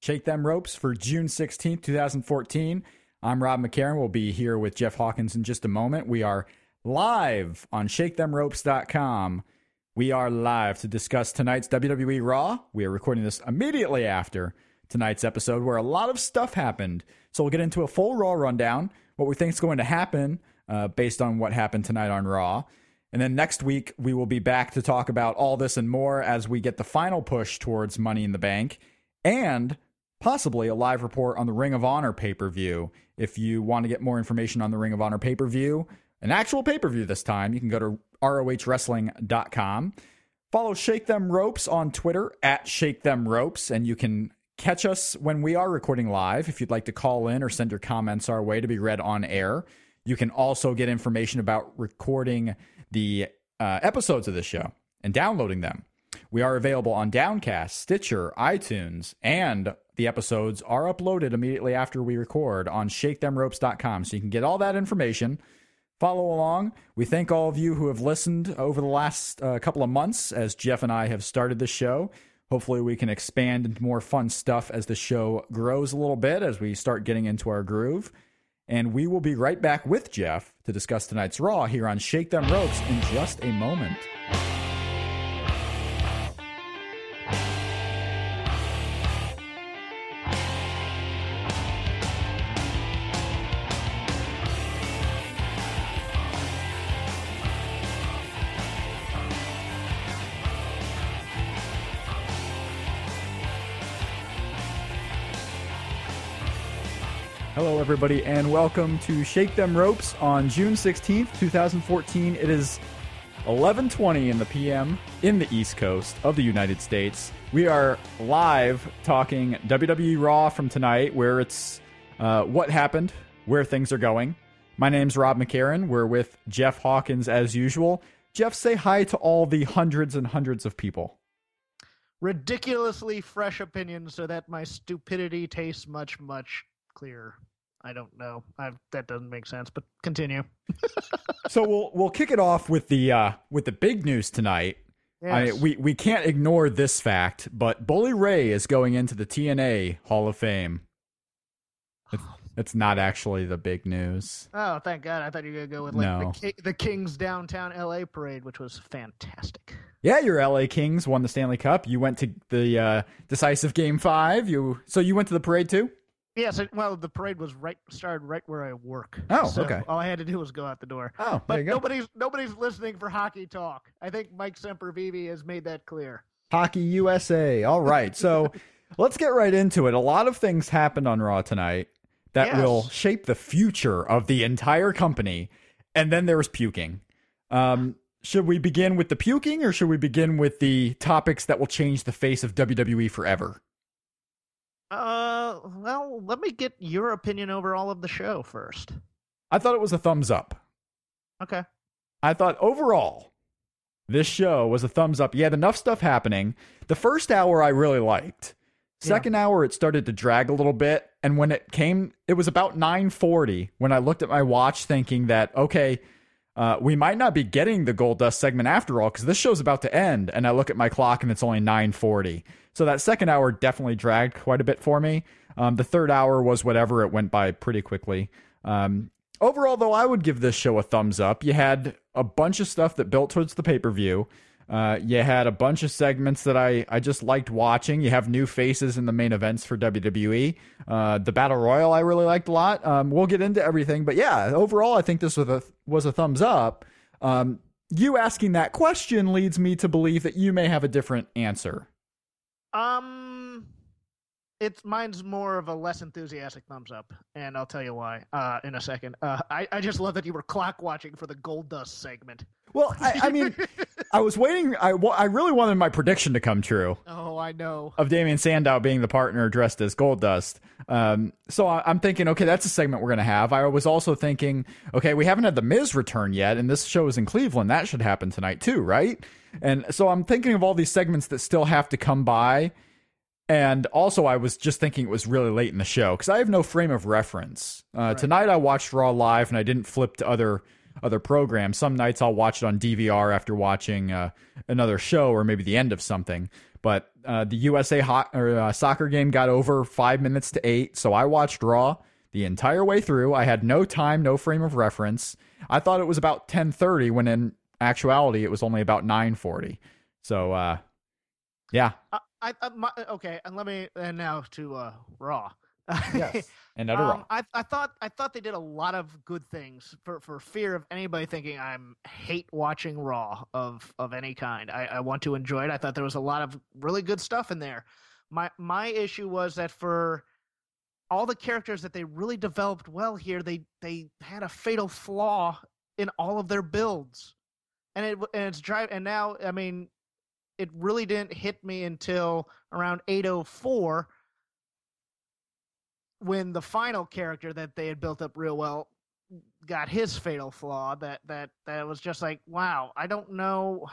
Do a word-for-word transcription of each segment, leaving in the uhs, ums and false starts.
Shake Them Ropes for June sixteenth, twenty fourteen. I'm Rob McCarran. We'll be here with Jeff Hawkins in just a moment. We are live on shake them ropes dot com. We are live to discuss tonight's W W E Raw. We are recording this immediately after tonight's episode where a lot of stuff happened. So we'll get into a full Raw rundown, what we think is going to happen uh, based on what happened tonight on Raw. And then next week, we will be back to talk about all this and more as we get the final push towards Money in the Bank and possibly a live report on the Ring of Honor pay-per-view. If you want to get more information on the Ring of Honor pay-per-view, an actual pay-per-view this time, you can go to R O H wrestling dot com. Follow Shake Them Ropes on Twitter at Shake Them Ropes, and you can catch us when we are recording live if you'd like to call in or send your comments our way to be read on air. You can also get information about recording the uh, episodes of this show and downloading them. We are available on Downcast, Stitcher, iTunes, and the episodes are uploaded immediately after we record on shake them ropes dot com. So you can get all that information. Follow along. We thank all of you who have listened over the last uh, couple of months as Jeff and I have started this show. Hopefully we can expand into more fun stuff as the show grows a little bit, as we start getting into our groove. And we will be right back with Jeff to discuss tonight's Raw here on Shake Them Ropes in just a moment. Hello, everybody, and welcome to Shake Them Ropes on June sixteenth, twenty fourteen. It is eleven twenty in the P M in the East Coast of the United States. We are live talking W W E Raw from tonight, where it's uh, what happened, where things are going. My name's Rob McCarran. We're with Jeff Hawkins as usual. Jeff, say hi to all the hundreds and hundreds of people. Ridiculously fresh opinions so that my stupidity tastes much, much clearer. I don't know. I've, that doesn't make sense, but continue. So we'll we'll kick it off with the uh, with the big news tonight. Yes. I, we we can't ignore this fact, but Bully Ray is going into the T N A Hall of Fame. It's, it's not actually the big news. Oh, thank God! I thought you were gonna go with like No. the, the Kings downtown L A parade, which was fantastic. Yeah, your L A Kings won the Stanley Cup. You went to the uh, decisive Game Five. You so you went to the parade too? Yes, it, well, the parade was right started right where I work. Oh, so okay. All I had to do was go out the door. Oh, there but you go. nobody's nobody's listening for hockey talk. I think Mike Sempervive has made that clear. Hockey U S A. All right, so let's get right into it. A lot of things happened on Raw tonight that Yes. will shape the future of the entire company, and then there was puking. Um, should we begin with the puking, or should we begin with the topics that will change the face of W W E forever? Uh, well, let me get your opinion over all of the show first. I thought it was a thumbs up. Okay. I thought overall, this show was a thumbs up. You had enough stuff happening. The first hour I really liked. Second hour, it started to drag a little bit. And when it came, it was about nine forty when I looked at my watch thinking that, okay, uh, we might not be getting the Goldust segment after all, because this show's about to end. And I look at my clock and it's only nine forty. So that second hour definitely dragged quite a bit for me. Um, the third hour was whatever. It went by pretty quickly. Um, overall, though, I would give this show a thumbs up. You had a bunch of stuff that built towards the pay-per-view. Uh, you had a bunch of segments that I, I just liked watching. You have new faces in the main events for W W E. Uh, the Battle Royal I really liked a lot. Um, we'll get into everything. But yeah, overall, I think this was a, was a thumbs up. Um, you asking that question leads me to believe that you may have a different answer. Um, it's mine's more of a less enthusiastic thumbs up, and I'll tell you why uh, in a second. Uh, I, I just love that you were clock watching for the Goldust segment. Well, I, I mean, I was waiting. I, wa- I really wanted my prediction to come true. Oh, I know. Of Damian Sandow being the partner dressed as Goldust. Um, so I, I'm thinking, okay, that's a segment we're going to have. I was also thinking, okay, we haven't had The Miz return yet, and this show is in Cleveland. That should happen tonight too, right? And so I'm thinking of all these segments that still have to come by. And also, I was just thinking it was really late in the show because I have no frame of reference. Uh, Right. Tonight, I watched Raw live, and I didn't flip to other other programs. Some nights I'll watch it on D V R after watching uh, another show or maybe the end of something. But uh, the U S A hot, or, uh, soccer game got over five minutes to eight, so I watched Raw the entire way through. I had no time, no frame of reference. I thought it was about ten thirty when in actuality it was only about nine forty. So, uh, yeah. Uh, I, I my, okay, and let me and now to uh, Raw. Yes, and utter um, Raw. I, I thought I thought they did a lot of good things for, for fear of anybody thinking I'm hate watching Raw of of any kind. I, I want to enjoy it. I thought there was a lot of really good stuff in there. My my issue was that for all the characters that they really developed well here, they they had a fatal flaw in all of their builds, and it and it's drive and now I mean, it really didn't hit me until around eight oh four when the final character that they had built up real well got his fatal flaw. That that that was just like, wow, I don't know.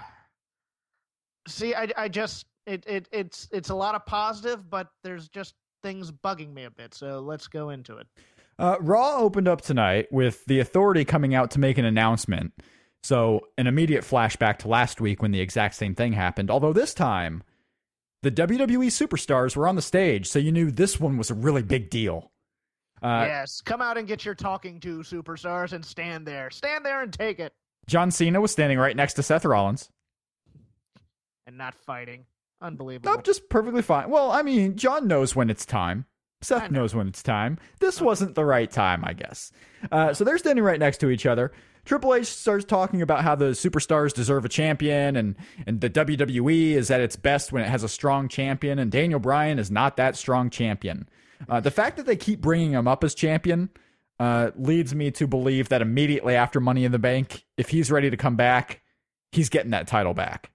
See, I I just it it it's it's a lot of positive, but there's just things bugging me a bit, so let's go into it. Uh, Raw opened up tonight with the Authority coming out to make an announcement. So an immediate flashback to last week when the exact same thing happened, although this time the W W E superstars were on the stage, so you knew this one was a really big deal. Uh, yes, come out and get your talking to, superstars, and stand there. Stand there and take it. John Cena was standing right next to Seth Rollins. And not fighting. Unbelievable. Nope, just perfectly fine. Well, I mean, John knows when it's time. Seth know. knows when it's time. This okay. wasn't the right time, I guess. Uh, so they're standing right next to each other. Triple H starts talking about how the superstars deserve a champion, and, and the W W E is at its best when it has a strong champion, and Daniel Bryan is not that strong champion. Uh, the fact that they keep bringing him up as champion uh, leads me to believe that immediately after Money in the Bank, if he's ready to come back, he's getting that title back.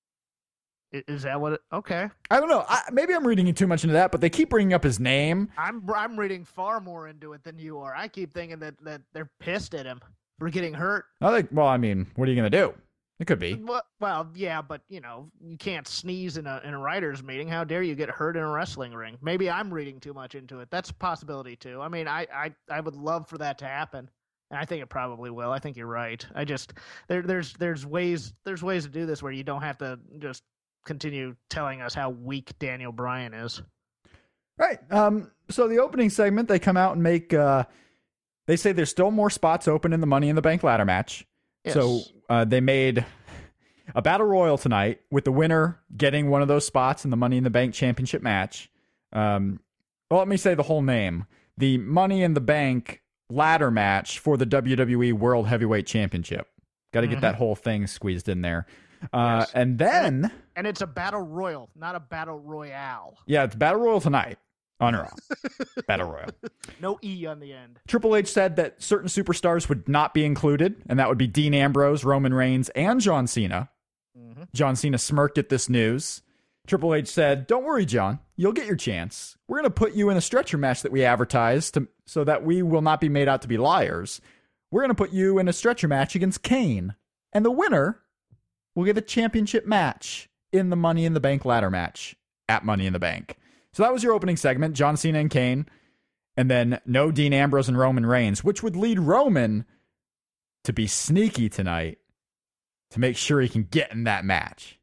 Is that what it, okay. I don't know. I, maybe I'm reading too much into that, but they keep bringing up his name. I'm I'm reading far more into it than you are. I keep thinking that, that they're pissed at him for getting hurt. I think, well, I mean, what are you going to do? It could be. Well, well, yeah, but, you know, you can't sneeze in a in a writers' meeting. How dare you get hurt in a wrestling ring? Maybe I'm reading too much into it. That's a possibility, too. I mean, I, I, I would love for that to happen. And I think it probably will. I think you're right. I just, there there's there's ways there's ways to do this where you don't have to just continue telling us how weak Daniel Bryan is. Right. Um. So the opening segment, they come out and make, uh, they say there's still more spots open in the Money in the Bank ladder match. Yes. So uh, they made a battle royal tonight with the winner getting one of those spots in the Money in the Bank championship match. Um, well, let me say the whole name. The Money in the Bank ladder match for the W W E World Heavyweight Championship. Got to get mm-hmm. that whole thing squeezed in there. Uh, yes. And then... And, it, and it's a battle royal, not a battle royale. Yeah, it's battle royal tonight on Raw. Battle royal. No E on the end. Triple H said that certain superstars would not be included, and that would be Dean Ambrose, Roman Reigns, and John Cena. Mm-hmm. John Cena smirked at this news. Triple H said, "Don't worry, John. You'll get your chance. We're going to put you in a stretcher match that we advertised to, so that we will not be made out to be liars. We're going to put you in a stretcher match against Kane. And the winner will get a championship match in the Money in the Bank ladder match at Money in the Bank." So that was your opening segment, John Cena and Kane. And then no Dean Ambrose and Roman Reigns, which would lead Roman to be sneaky tonight to make sure he can get in that match.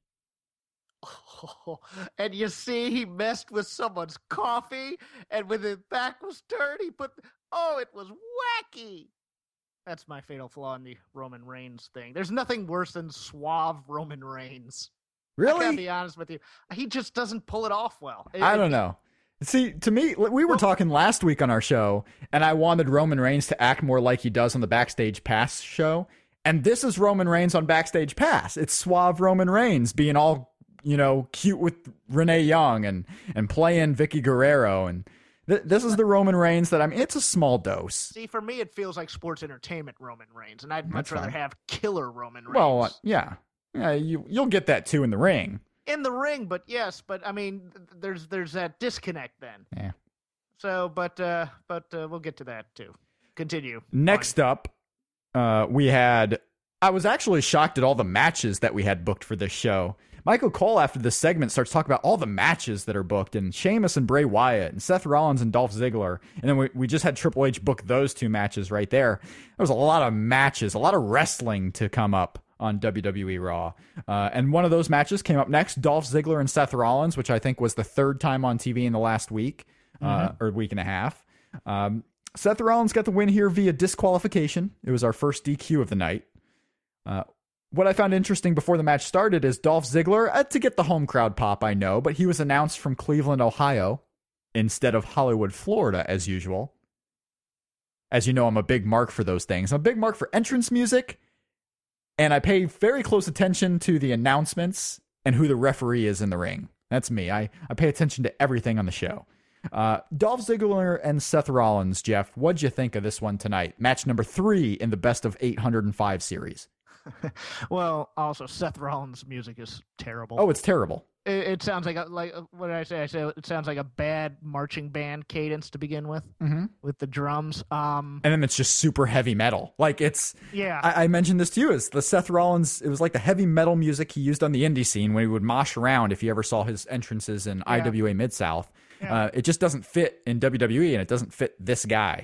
Oh, and you see, he messed with someone's coffee, and when his back was turned, he put, oh, it was wacky. That's my fatal flaw in the Roman Reigns thing. There's nothing worse than suave Roman Reigns. Really? I gotta be honest with you. He just doesn't pull it off well. It, I don't know. See, to me, we were talking last week on our show, and I wanted Roman Reigns to act more like he does on the Backstage Pass show. And this is Roman Reigns on Backstage Pass. It's suave Roman Reigns being all, you know, cute with Renee Young and, and playing Vicky Guerrero. And th- this is the Roman Reigns that I'm, it's a small dose. See, for me, it feels like sports entertainment Roman Reigns, and I'd much That's rather fine. have killer Roman Reigns. Well, uh, yeah. Yeah, you, you'll get that too in the ring. In the ring, but yes, but I mean, there's there's that disconnect then. Yeah. So, but uh, but uh, we'll get to that too. Continue. Next Fine. up, uh, we had. I was actually shocked at all the matches that we had booked for this show. Michael Cole, after this segment, starts talking about all the matches that are booked, and Sheamus and Bray Wyatt, and Seth Rollins and Dolph Ziggler. And then we, we just had Triple H book those two matches right there. There was a lot of matches, a lot of wrestling to come up on W W E Raw. Uh, and one of those matches came up next, Dolph Ziggler and Seth Rollins, which I think was the third time on T V in the last week, uh, mm-hmm. or week and a half. Um, Seth Rollins got the win here via disqualification. It was our first D Q of the night. Uh, what I found interesting before the match started is Dolph Ziggler, uh, to get the home crowd pop, I know, but he was announced from Cleveland, Ohio, instead of Hollywood, Florida, as usual. As you know, I'm a big mark for those things. I'm a big mark for entrance music, and I pay very close attention to the announcements and who the referee is in the ring. That's me. I, I pay attention to everything on the show. Uh, Dolph Ziggler and Seth Rollins, Jeff, what'd you think of this one tonight? Match number three in the best of eight hundred five series. Well, also Seth Rollins' music is terrible. Oh, it's terrible. It, it sounds like a, like what did I say? I said it sounds like a bad marching band cadence to begin with, mm-hmm. with the drums. Um, and then it's just super heavy metal. Like it's yeah. I, I mentioned this to you. Is the Seth Rollins? It was like the heavy metal music he used on the indie scene when he would mosh around. If you ever saw his entrances in yeah. I W A Mid South. Yeah. Uh, it just doesn't fit in W W E, and it doesn't fit this guy.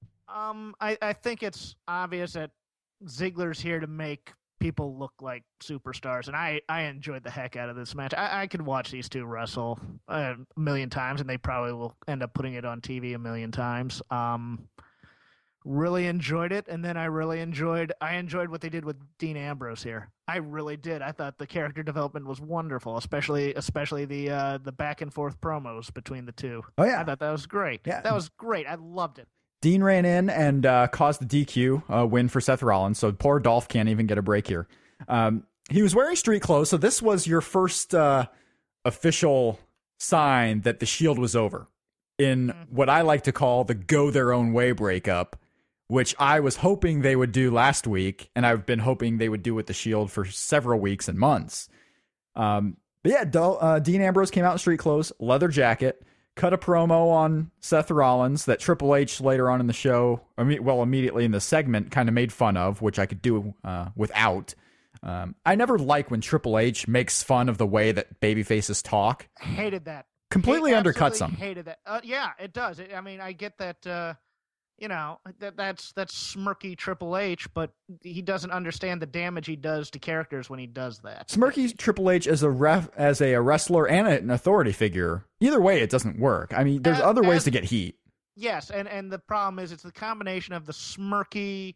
Um, I, I think it's obvious that Ziggler's here to make people look like superstars, and I, I enjoyed the heck out of this match. I, I could watch these two wrestle a million times, and they probably will end up putting it on T V a million times. Um, really enjoyed it, and then I really enjoyed I enjoyed what they did with Dean Ambrose here. I really did. I thought the character development was wonderful, especially especially the uh, the back and forth promos between the two. Oh yeah, I thought that was great. Yeah, that was great. I loved it. Dean ran in and uh, caused the D Q uh, win for Seth Rollins, so poor Dolph can't even get a break here. Um, he was wearing street clothes, so this was your first uh, official sign that the Shield was over in mm-hmm. what I like to call the go their own way breakup, which I was hoping they would do last week, and I've been hoping they would do with the Shield for several weeks and months. Um, but yeah, Dol- uh, Dean Ambrose came out in street clothes, leather jacket, cut a promo on Seth Rollins that Triple H later on in the show, well, immediately in the segment, kind of made fun of, which I could do uh, without. Um, I never like when Triple H makes fun of the way that babyfaces talk. Hated that. Completely Hate, undercuts them. Hated that. Uh, yeah, it does. I mean, I get that. Uh... You know, that that's that's smirky Triple H, but he doesn't understand the damage he does to characters when he does that. Smirky Triple H as a ref, as a wrestler and an authority figure. Either way, it doesn't work. I mean, there's as, other ways as, to get heat. Yes, and, and the problem is it's the combination of the smirky,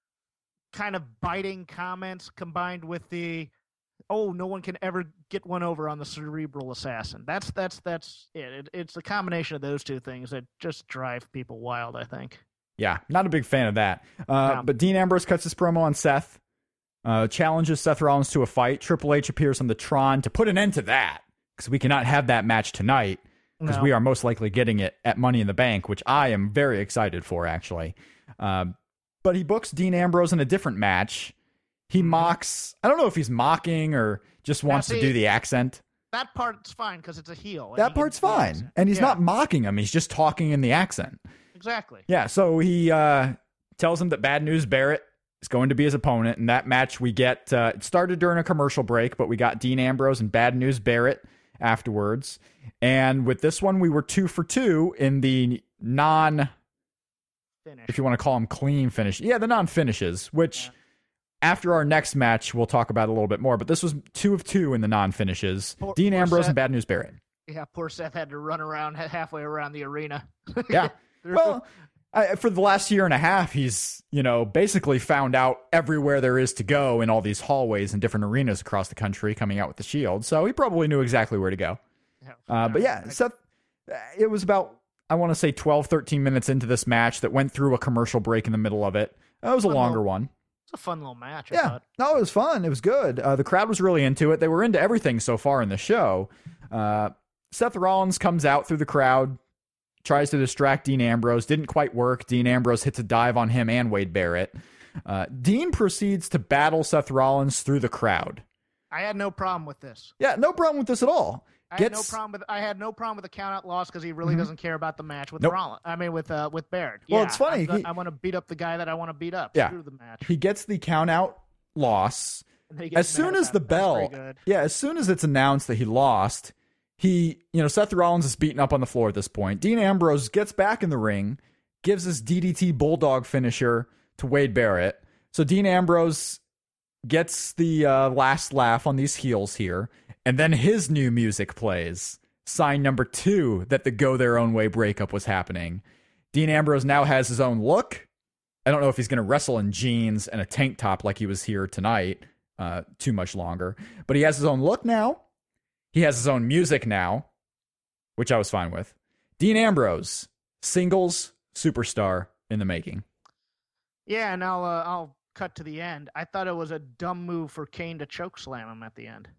kind of biting comments combined with the, oh, no one can ever get one over on the cerebral assassin. That's that's that's it. it it's the combination of those two things that just drive people wild, I think. Yeah, not a big fan of that. Uh, yeah. But Dean Ambrose cuts his promo on Seth, uh, challenges Seth Rollins to a fight. Triple H appears on the Tron to put an end to that, because we cannot have that match tonight, because no. we are most likely getting it at Money in the Bank, which I am very excited for, actually. Um, but he books Dean Ambrose in a different match. He mocks, I don't know if he's mocking or just wants now, see, to do the accent. That part's fine, because it's a heel. That part's fine. And he's yeah. not mocking him. He's just talking in the accent. Exactly. Yeah, so he uh, tells him that Bad News Barrett is going to be his opponent. In that match, we get, uh, it started during a commercial break, but we got Dean Ambrose and Bad News Barrett afterwards. And with this one, we were two for two in the non, Finish. if you want to call them clean finish. Yeah, the non-finishes, which yeah. after our next match, we'll talk about a little bit more. But this was two of two in the non-finishes. Poor, Dean poor Ambrose Seth. and Bad News Barrett. Yeah, poor Seth had to run around halfway around the arena. Yeah. Well, I, for the last year and a half, he's, you know, basically found out everywhere there is to go in all these hallways and different arenas across the country coming out with the Shield. So he probably knew exactly where to go. Yeah, uh, but yeah, Seth, it was about, I want to say twelve, thirteen minutes into this match that went through a commercial break in the middle of it. That was a longer little, one. It's a fun little match. I yeah. thought. No, it was fun. It was good. Uh, the crowd was really into it. They were into everything so far in the show. Uh, Seth Rollins comes out through the crowd, tries to distract Dean Ambrose. Didn't quite work. Dean Ambrose hits a dive on him and Wade Barrett. Uh, Dean proceeds to battle Seth Rollins through the crowd. I had no problem with this. Yeah, no problem with this at all. I Gets... had no problem with. I had no problem with the count out loss because he really mm-hmm. doesn't care about the match with nope. Rollins. I mean, with uh, with Barrett. Well, yeah, it's funny. I, he... I want to beat up the guy that I want to beat up. Yeah, Screw the match. He gets the count out loss. And then he gets as soon mad as the about it. That was bell, pretty good. yeah, as soon as it's announced that he lost, he, you know, Seth Rollins is beaten up on the floor at this point. Dean Ambrose gets back in the ring, gives his D D T Bulldog finisher to Wade Barrett. So Dean Ambrose gets the uh, last laugh on these heels here, and then his new music plays. Sign number two that the Go Their Own Way breakup was happening. Dean Ambrose now has his own look. I don't know if he's going to wrestle in jeans and a tank top like he was here tonight uh, too much longer. But he has his own look now. He has his own music now, which I was fine with. Dean Ambrose, singles superstar in the making. Yeah, and I'll uh, I'll cut to the end. I thought it was a dumb move for Kane to choke slam him at the end.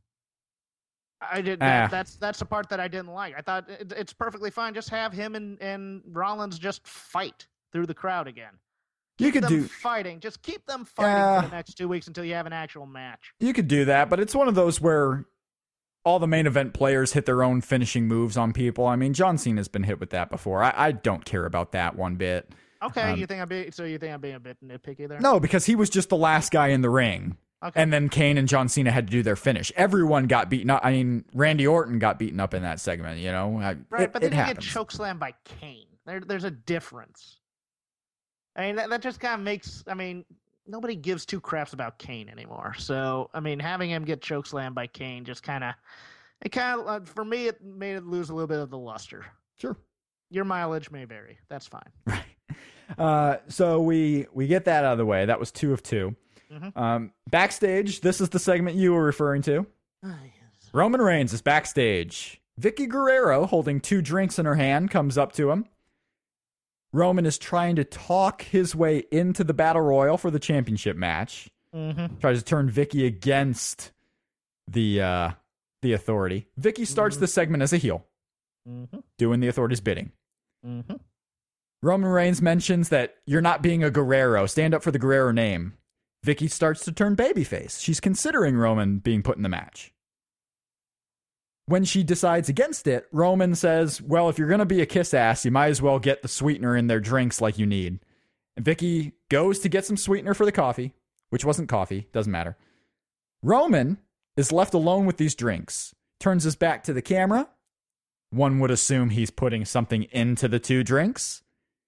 I did. That, Ah. That's that's the part that I didn't like. I thought it, it's perfectly fine. Just have him and, and Rollins just fight through the crowd again. Keep You could them do fighting. Just keep them fighting Yeah. for the next two weeks until you have an actual match. you could do that, but it's one of those where all the main event players hit their own finishing moves on people. I mean, John Cena's been hit with that before. I, I don't care about that one bit. Okay, Um, you think I'm being so you think I'm being a bit nitpicky there? No, because he was just the last guy in the ring. Okay. And then Kane and John Cena had to do their finish. Everyone got beaten up. I mean, Randy Orton got beaten up in that segment, you know? I- Right, it, but they it didn't happens. get chokeslammed by Kane. There, there's a difference. I mean, that, that just kind of makes. I mean, nobody gives two craps about Kane anymore. So, I mean, having him get chokeslammed by Kane just kind of, it kind of, uh, for me, it made it lose a little bit of the luster. Sure. Your mileage may vary. That's fine. Right. Uh, so we we get that out of the way. That was two of two. Mhm. Um, backstage, this is the segment you were referring to. Ah, yes. Roman Reigns is backstage. Vicky Guerrero, holding two drinks in her hand, comes up to him. Roman is trying to talk his way into the Battle Royal for the championship match. Mhm. Tries to turn Vicky against the uh, the Authority. Vicky starts Mhm. the segment as a heel, Mhm. doing the Authority's bidding. Mhm. Roman Reigns mentions that you're not being a Guerrero. Stand up for the Guerrero name. Vicky starts to turn babyface. She's considering Roman being put in the match. When she decides against it, Roman says, well, if you're going to be a kiss ass, you might as well get the sweetener in their drinks like you need. And Vicky goes to get some sweetener for the coffee, which wasn't coffee, doesn't matter. Roman is left alone with these drinks, turns his back to the camera. One would assume he's putting something into the two drinks.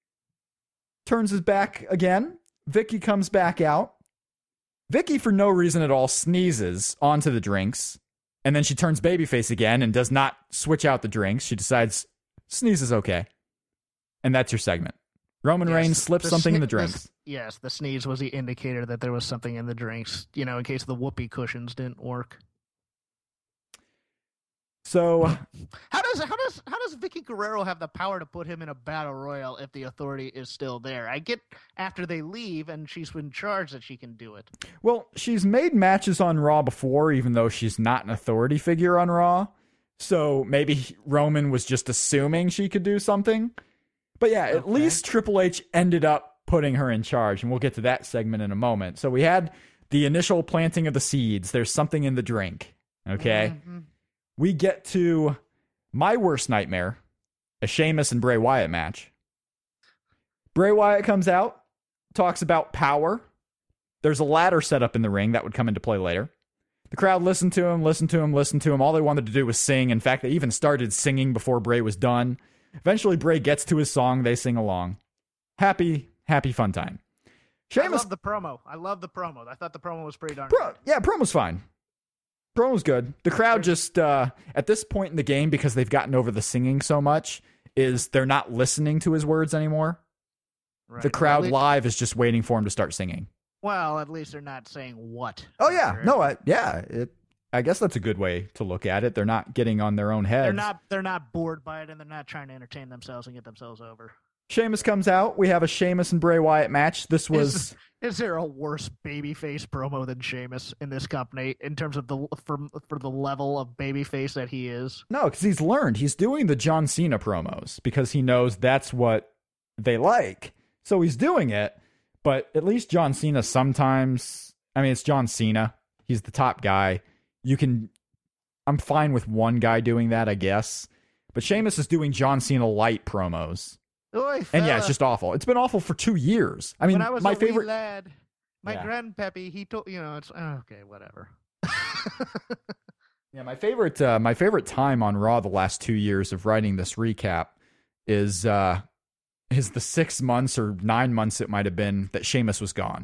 Turns his back again. Vicky comes back out. Vicky, for no reason at all, sneezes onto the drinks. And then she turns babyface again and does not switch out the drinks. She decides sneeze is okay. And that's your segment. Roman Yes, Reigns slips the something in sne- the the drinks. s- yes, the sneeze was the indicator that there was something in the drinks, you know, in case the whoopee cushions didn't work. So, How does how does how does Vicky Guerrero have the power to put him in a battle royal if the Authority is still there? I get after they leave and she's in charge that she can do it. well, she's made matches on Raw before, even though she's not an authority figure on Raw. So maybe Roman was just assuming she could do something. But yeah, at Okay. least Triple H ended up putting her in charge, and we'll get to that segment in a moment. So we had the initial planting of the seeds. There's something in the drink. Okay. Mhm. We get to my worst nightmare, a Sheamus and Bray Wyatt match. Bray Wyatt comes out, talks about power. There's a ladder set up in the ring that would come into play later. The crowd listened to him, listened to him, listened to him. All they wanted to do was sing. In fact, they even started singing before Bray was done. Eventually, Bray gets to his song. They sing along. Happy, happy fun time. I Sheamus, love the promo. I love the promo. I thought the promo was pretty darn Pro, good. yeah, promo's fine. Promo's good. The crowd just, uh, at this point in the game, because they've gotten over the singing so much, is they're not listening to his words anymore. Right. The Well, crowd at least- live is just waiting for him to start singing. Well, at least they're not saying what. Oh, yeah. They're- No, I, yeah. It, I guess that's a good way to look at it. They're not getting on their own heads. They're not. They're not bored by it, and they're not trying to entertain themselves and get themselves over. Sheamus comes out. We have a Sheamus and Bray Wyatt match. This was... Is, is there a worse babyface promo than Sheamus in this company in terms of the for, for the level of babyface that he is? No, because he's learned. He's doing the John Cena promos because he knows that's what they like. So he's doing it. But at least John Cena sometimes... I mean, it's John Cena. He's the top guy. You can... I'm fine with one guy doing that, I guess. But Sheamus is doing John Cena light promos. Oy, And yeah, fella, it's just awful. It's been awful for two years. I mean, when I was my a wee favorite... lad, my Yeah. grandpappy, he told you know it's oh, okay, whatever. Yeah, my favorite uh, my favorite time on Raw the last two years of writing this recap is uh, is the six months or nine months it might have been that Sheamus was gone.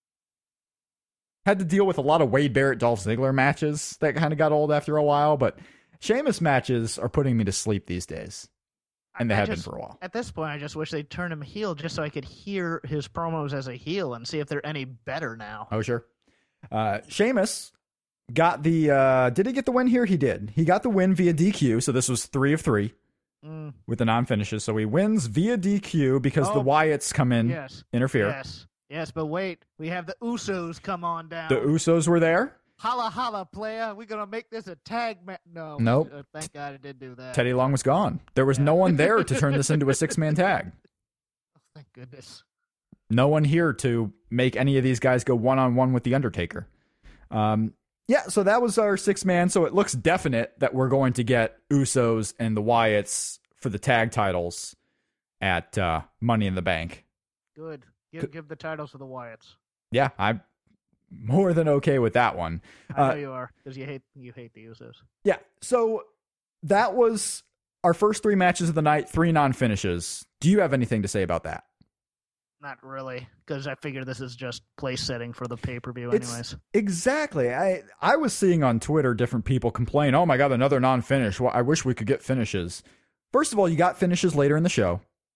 Had to deal with a lot of Wade Barrett, Dolph Ziggler matches that kind of got old after a while, but Sheamus matches are putting me to sleep these days, and they I have just, been for a while. At this point, I just wish they'd turn him heel just so I could hear his promos as a heel and see if they're any better now. Oh sure, uh, Sheamus got the. Uh, did he get the win here? He did. He got the win via D Q. So this was three of three. Mm. With the non-finishes. So he wins via D Q because Oh, the Wyatts come in, yes, interfere. Yes, yes, but wait, we have the Usos come on down. The Usos were there. Holla, holla, player. We're going to make this a tag match. No. Nope. Uh, thank God it did do that. Teddy Long was gone. There was Yeah. no one there to turn this into a six-man tag. Thank goodness. No one here to make any of these guys go one-on-one with The Undertaker. Um, yeah, so that was our six-man. So it looks definite that we're going to get Usos and the Wyatts for the tag titles at uh, Money in the Bank. Good. Give, give the titles to the Wyatts. Yeah, I'm more than okay with that one. I know Uh, you are, because you hate you hate the Usos. Yeah, so that was our first three matches of the night, three non-finishes. Do you have anything to say about that? Not really, because I figure this is just place setting for the pay per view, It's- anyways. Exactly. I I was seeing on Twitter different people complain, oh my God, another non-finish. Well, I wish we could get finishes. First of all, you got finishes later in the show,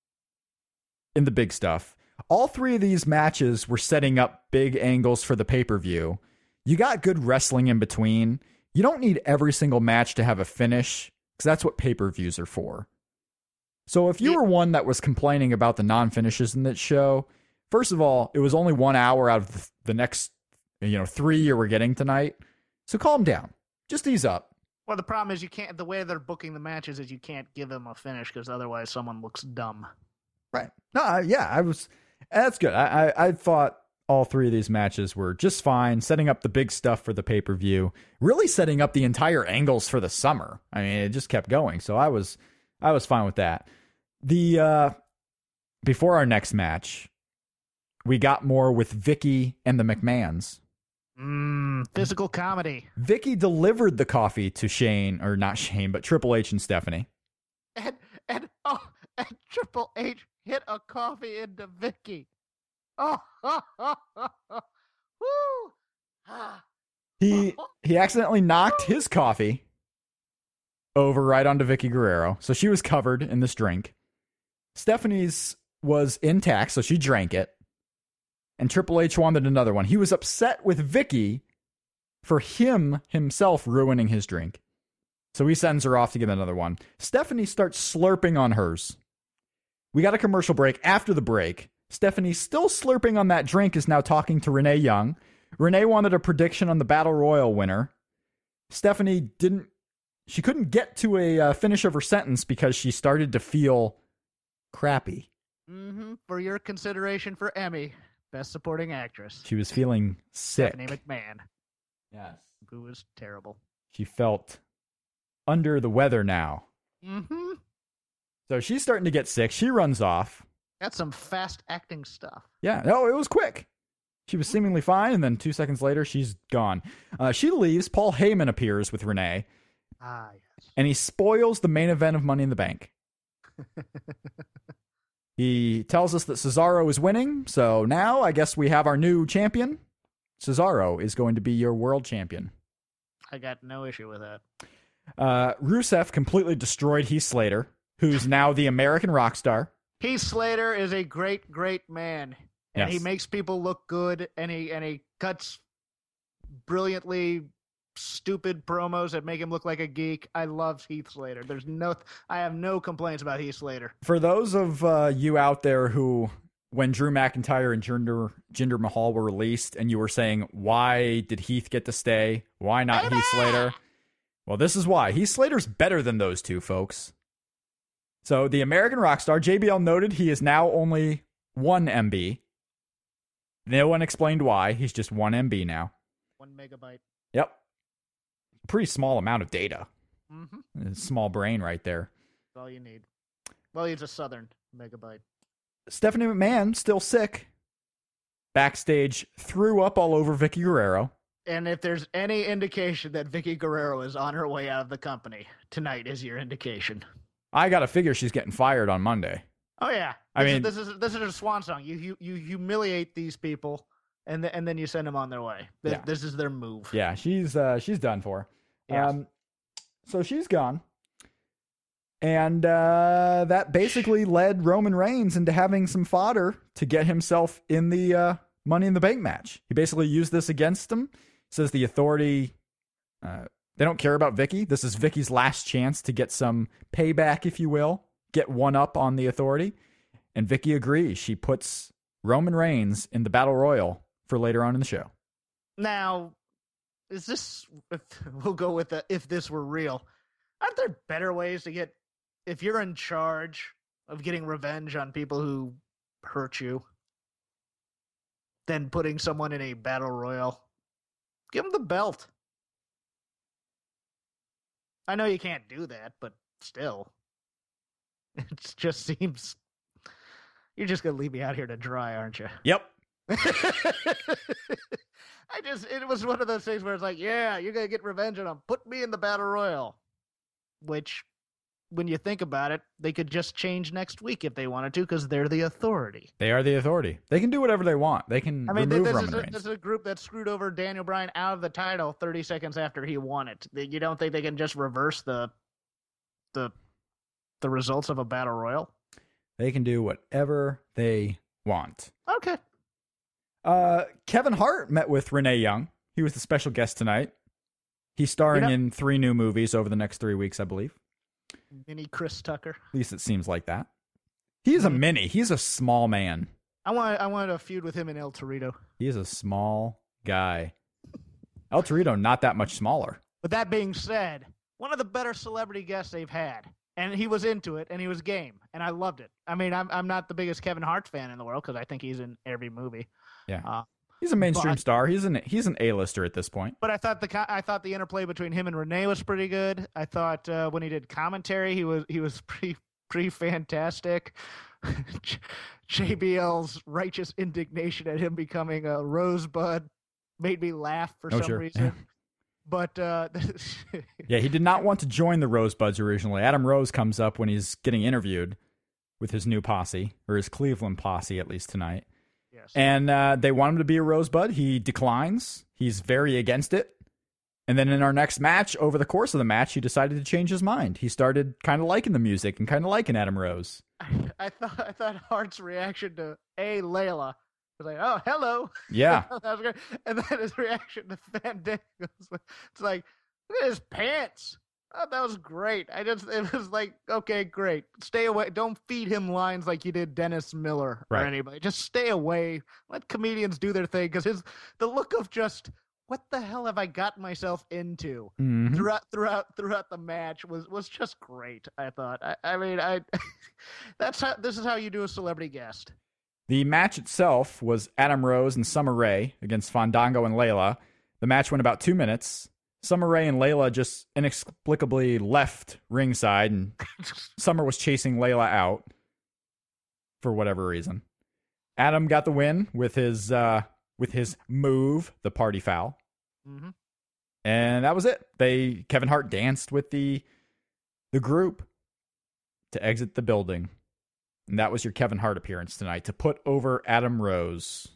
in the big stuff. All three of these matches were setting up big angles for the pay-per-view. You got good wrestling in between. You don't need every single match to have a finish, because that's what pay-per-views are for. So if you Yeah. were one that was complaining about the non-finishes in that show, first of all, it was only one hour out of the, the next, you know, three you were getting tonight. So calm down. Just ease up. Well, the problem is you can't. The way they're booking the matches is you can't give them a finish because otherwise someone looks dumb. Right. No, I, yeah, I was. That's good. I, I I thought all three of these matches were just fine, setting up the big stuff for the pay per view, really setting up the entire angles for the summer. I mean, it just kept going. So I was I was fine with that. The uh, before our next match, we got more with Vicky and the McMahons. Mmm, physical comedy. Vicky delivered the coffee to Shane, or not Shane, but Triple H and Stephanie. And and oh, and Triple H hit a coffee into Vicky. Oh, woo! Ah. He he accidentally knocked his coffee over right onto Vicky Guerrero, so she was covered in this drink. Stephanie's was intact, so she drank it. And Triple H wanted another one. He was upset with Vicky for him himself ruining his drink. So he sends her off to get another one. Stephanie starts slurping on hers. We got a commercial break. After the break, Stephanie, still slurping on that drink, is now talking to Renee Young. Renee wanted a prediction on the Battle Royal winner. Stephanie didn't, she couldn't get to a uh, finish of her sentence because she started to feel crappy. Mm-hmm. For your consideration for Emmy, Best Supporting Actress, She was feeling sick. Stephanie McMahon, Yes. who was terrible. She felt under the weather now. Mm-hmm. So she's starting to get sick. She runs off. That's some fast acting stuff. Yeah, no, it was quick. She was seemingly fine, and then two seconds later, she's gone. Uh, she leaves. Paul Heyman appears with Renee, Ah, yes. and he spoils the main event of Money in the Bank. He tells us that Cesaro is winning, so now I guess we have our new champion. Cesaro is going to be your world champion. I got no issue with that. Uh, Rusev completely destroyed Heath Slater, who's now the American rock star. Heath Slater is a great, great man, and Yes. he makes people look good, and he and he cuts brilliantly stupid promos that make him look like a geek. I love Heath Slater. There's no, I have no complaints about Heath Slater. For those of uh, you out there who, when Drew McIntyre and Jinder, Jinder Mahal were released, and you were saying, why did Heath get to stay? Why not Heath Slater? Well, this is why. Heath Slater's better than those two, folks. So the American Rockstar, J B L noted he is now only one M B. No one explained why. He's just one M B now. One megabyte. Yep. Pretty small amount of data. Mm-hmm. Small brain right there. That's all you need. Well, he's a southern megabyte. Stephanie McMahon, still sick. backstage threw up all over Vicky Guerrero. And if there's any indication that Vicky Guerrero is on her way out of the company, tonight is your indication. I got to figure she's getting fired on Monday. Oh yeah, this I mean, is, this is this is a swan song. You you, you humiliate these people, and th- and then you send them on their way. This, yeah. this is their move. Yeah, she's uh, she's done for. Yeah. Um, so she's gone, and uh, that basically led Roman Reigns into having some fodder to get himself in the uh, Money in the Bank match. He basically used this against him. Says the Authority, uh, they don't care about Vicky. This is Vicky's last chance to get some payback, if you will. Get one up on the Authority, and Vicky agrees. She puts Roman Reigns in the Battle Royal for later on in the show. Now, is this? If, we'll go with the if this were real. Aren't there better ways to get? If you're in charge of getting revenge on people who hurt you, than putting someone in a Battle Royal, give them the belt. I know you can't do that, but still. It just seems you're just gonna leave me out here to dry, aren't you? Yep. I just it was one of those things where it's like, yeah, you're gonna get revenge on them. Put me in the Battle Royal. Which, when you think about it, they could just change next week if they wanted to, because they're the Authority. They are the Authority. They can do whatever they want. They can I mean, remove this, Roman is a, Reigns. this is a group that screwed over Daniel Bryan out of the title thirty seconds after he won it. You don't think they can just reverse the the the results of a Battle Royal? They can do whatever they want. Okay. Uh, Kevin Hart met with Renee Young. He was the special guest tonight. He's starring You know- in three new movies over the next three weeks, I believe. Mini Chris Tucker. At least it seems like that. He's a Mhm. mini. He's a small man. I want I wanted a feud with him and El Torito. He is a small guy. El Torito, not that much smaller. But that being said, one of the better celebrity guests they've had. And he was into it, and he was game, and I loved it. I mean, I'm I'm not the biggest Kevin Hart fan in the world, because I think he's in every movie. Yeah, Uh, he's a mainstream but- star. He's an he's an A-lister at this point. But I thought the co- I thought the interplay between him and Renee was pretty good. I thought uh, when he did commentary, he was he was pretty pretty fantastic. J B L's righteous indignation at him becoming a Rosebud made me laugh for Oh, some sure. reason. Yeah. But uh, Yeah, he did not want to join the Rosebuds originally. Adam Rose comes up when he's getting interviewed with his new posse, or his Cleveland posse, at least tonight. yes. And uh, they want him to be a Rosebud. He declines. He's very against it. And then in our next match, over the course of the match, he decided to change his mind. He started kind of liking the music and kind of liking Adam Rose. I thought I thought Hart's reaction to A Layla was like, "Oh, hello." Yeah. that was great. And then his reaction to Fandango, it's like, "Look at his pants." Oh, that was great. I just it was like, okay, great. Stay away. Don't feed him lines like you did Dennis Miller or Right. anybody. Just stay away. Let comedians do their thing, because his the look of just what the hell have I gotten myself into Mhm. throughout throughout throughout the match was was just great. I thought. I, I mean, I that's how this is how you do a celebrity guest. The match itself was Adam Rose and Summer Rae against Fandango and Layla. The match went about two minutes. Summer Rae and Layla just inexplicably left ringside, and Summer was chasing Layla out for whatever reason. Adam got the win with his uh, with his move, the party foul, Mm-hmm. and that was it. They Kevin Hart danced with the the group to exit the building, and that was your Kevin Hart appearance tonight to put over Adam Rose.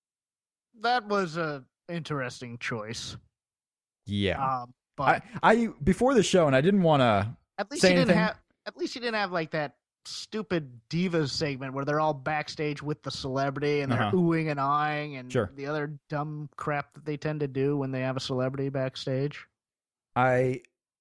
That was a interesting choice. Yeah, Um, but I, I before the show, and I didn't want to. at least say he didn't anything? have. At least he didn't have like that stupid divas segment where they're all backstage with the celebrity and they're Uh-huh. oohing and eyeing and Sure. the other dumb crap that they tend to do when they have a celebrity backstage. I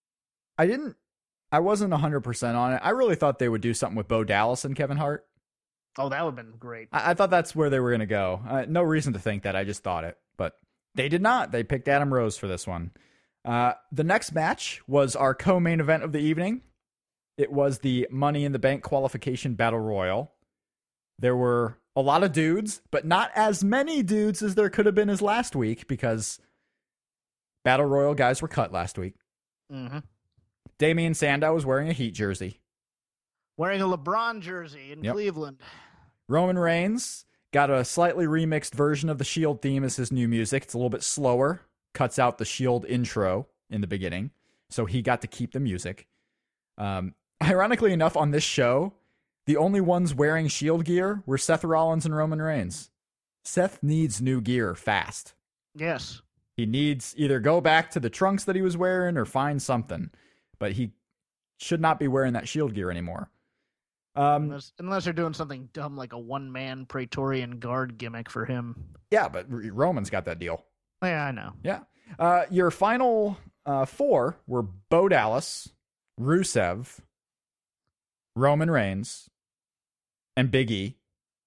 I didn't I wasn't one hundred percent on it. I really thought they would do something with Bo Dallas and Kevin Hart. Oh, that would have been great. I, I thought that's where they were going to go. Uh, no reason to think that. I just thought it. But they did not. They picked Adam Rose for this one. Uh, the next match was our co-main event of the evening. It was the Money in the Bank qualification battle royal. There were a lot of dudes, but not as many dudes as there could have been as last week, because battle royal guys were cut last week. Mm-hmm. Damian Sandow was wearing a Heat jersey. Wearing a LeBron jersey in Yep. Cleveland. Roman Reigns got a slightly remixed version of the Shield theme as his new music. It's a little bit slower, cuts out the Shield intro in the beginning, so he got to keep the music. Um, ironically enough, on this show, the only ones wearing Shield gear were Seth Rollins and Roman Reigns. Seth needs new gear fast. Yes. He needs either go back to the trunks that he was wearing or find something, but he should not be wearing that Shield gear anymore. Um, unless, unless they're doing something dumb like a one-man Praetorian Guard gimmick for him. Yeah, but Roman's got that deal. Yeah, I know. Yeah. Uh, your final uh, four were Bo Dallas, Rusev, Roman Reigns, and Big E.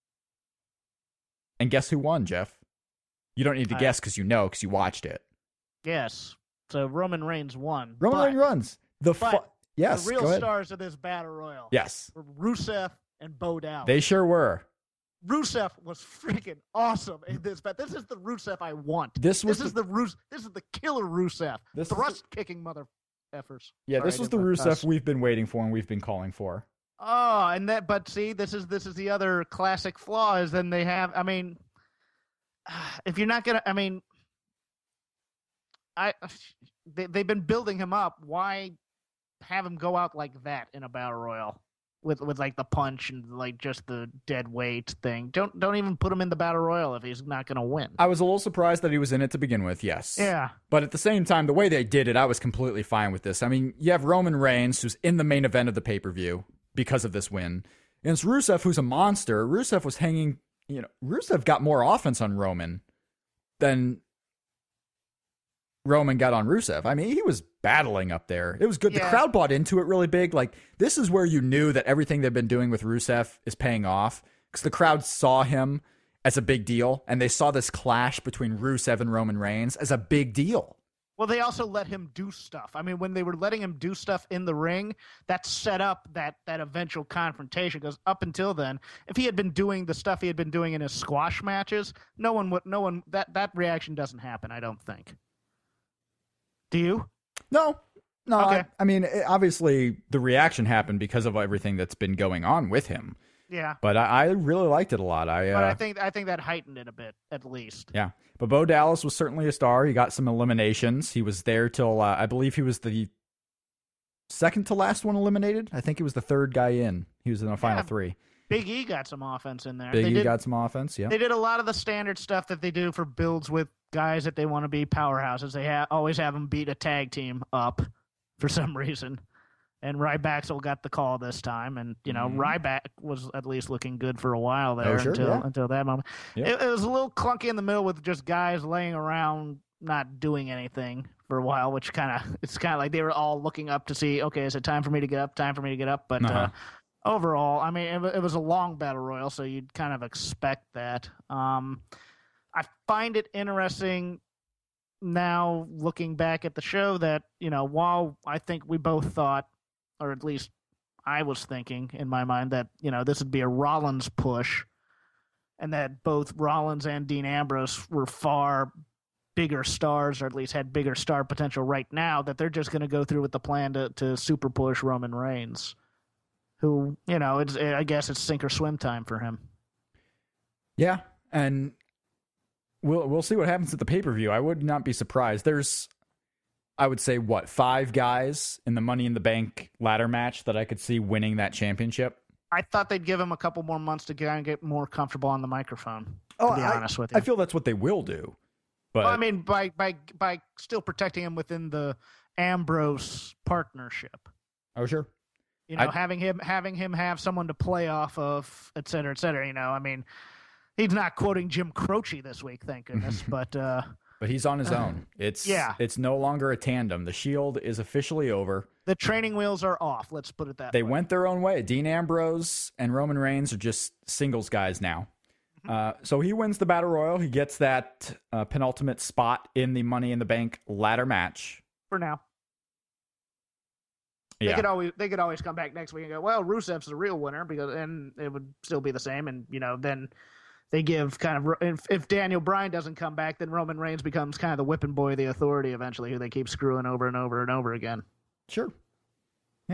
And guess who won, Jeff? You don't need to I, guess because you know, because you watched it. Yes. So Roman Reigns won. Roman but, Reigns runs. The fu- yes, the real go ahead. stars of this battle royal. Yes. Were Rusev and Bo Dallas. They sure were. Rusev was freaking awesome in this, but this is the Rusev I want. This was this is the Rus- This is the killer Rusev. This Thrust kicking mother effers. Yeah, Sorry, this I was the didn't want Rusev us. we've been waiting for and we've been calling for. Oh, and that, but see, this is this is the other classic flaw is then they have. I mean, if you're not gonna, I mean, I they they've been building him up. Why have him go out like that in a battle royal with with like the punch and like just the dead weight thing? Don't don't even put him in the battle royal if he's not gonna win. I was a little surprised that he was in it to begin with, yes. Yeah. But at the same time, the way they did it, I was completely fine with this. I mean, you have Roman Reigns, who's in the main event of the pay-per-view because of this win. And it's Rusev, who's a monster. Rusev was hanging, you know, Rusev got more offense on Roman than Roman got on Rusev. I mean, he was battling up there. It was good. Yeah. The crowd bought into it really big. Like, this is where you knew that everything they've been doing with Rusev is paying off because the crowd saw him as a big deal, and they saw this clash between Rusev and Roman Reigns as a big deal. Well, they also let him do stuff. I mean, when they were letting him do stuff in the ring, that set up that that eventual confrontation. Because up until then, if he had been doing the stuff he had been doing in his squash matches, no one would. No one that that reaction doesn't happen. I don't think. Do you? No, no. Okay. I, I mean, it, obviously, the reaction happened because of everything that's been going on with him. Yeah. But I, I really liked it a lot. I, But uh, I think I think that heightened it a bit, at least. yeah. But Bo Dallas was certainly a star. He got some eliminations. He was there till uh, I believe he was the second to last one eliminated. I think he was the third guy in. He was in the final Yeah. three. Big E got some offense in there. Big they E did, got some offense. Yeah. They did a lot of the standard stuff that they do for builds with guys that they want to be powerhouses. They ha- always have them beat a tag team up for some reason. And Ryback got the call this time, and you know Mhm. Ryback was at least looking good for a while there Oh, sure, until yeah. until that moment. Yeah. It, it was a little clunky in the middle with just guys laying around not doing anything for a while, which kind of it's kind of like they were all looking up to see, okay, is it time for me to get up? Time for me to get up? But Uh-huh. uh, overall, I mean, it, wa- it was a long battle royal, so you'd kind of expect that. Um, I find it interesting now looking back at the show that, you know, while I think we both thought, or at least I was thinking in my mind, that, you know, this would be a Rollins push and that both Rollins and Dean Ambrose were far bigger stars, or at least had bigger star potential right now, that they're just going to go through with the plan to, to super push Roman Reigns, who, you know, it's, I guess it's sink or swim time for him. Yeah, and we'll we'll see what happens at the pay-per-view. I would not be surprised. There's, I would say, what, five guys in the Money in the Bank ladder match that I could see winning that championship? I thought they'd give him a couple more months to kind of get more comfortable on the microphone, to Oh, be I- honest with you. I feel that's what they will do. But Well, I mean, by, by, by still protecting him within the Ambrose partnership. oh, sure. You know, I- having him having him have someone to play off of, et cetera, et cetera. You know, I mean, he's not quoting Jim Croce this week, thank goodness. but uh, But he's on his own. It's Yeah. It's no longer a tandem. The Shield is officially over. the training wheels are off. Let's put it that They way. went their own way. Dean Ambrose and Roman Reigns are just singles guys now. Uh, so he wins the Battle Royal. He gets that uh, penultimate spot in the Money in the Bank ladder match. for now. They Yeah. could always they could always come back next week and go, well, Rusev's the real winner, because and it would still be the same. And you know, then they give kind of if, if Daniel Bryan doesn't come back, then Roman Reigns becomes kind of the whipping boy of the Authority eventually, who they keep screwing over and over and over again. Sure. Yeah.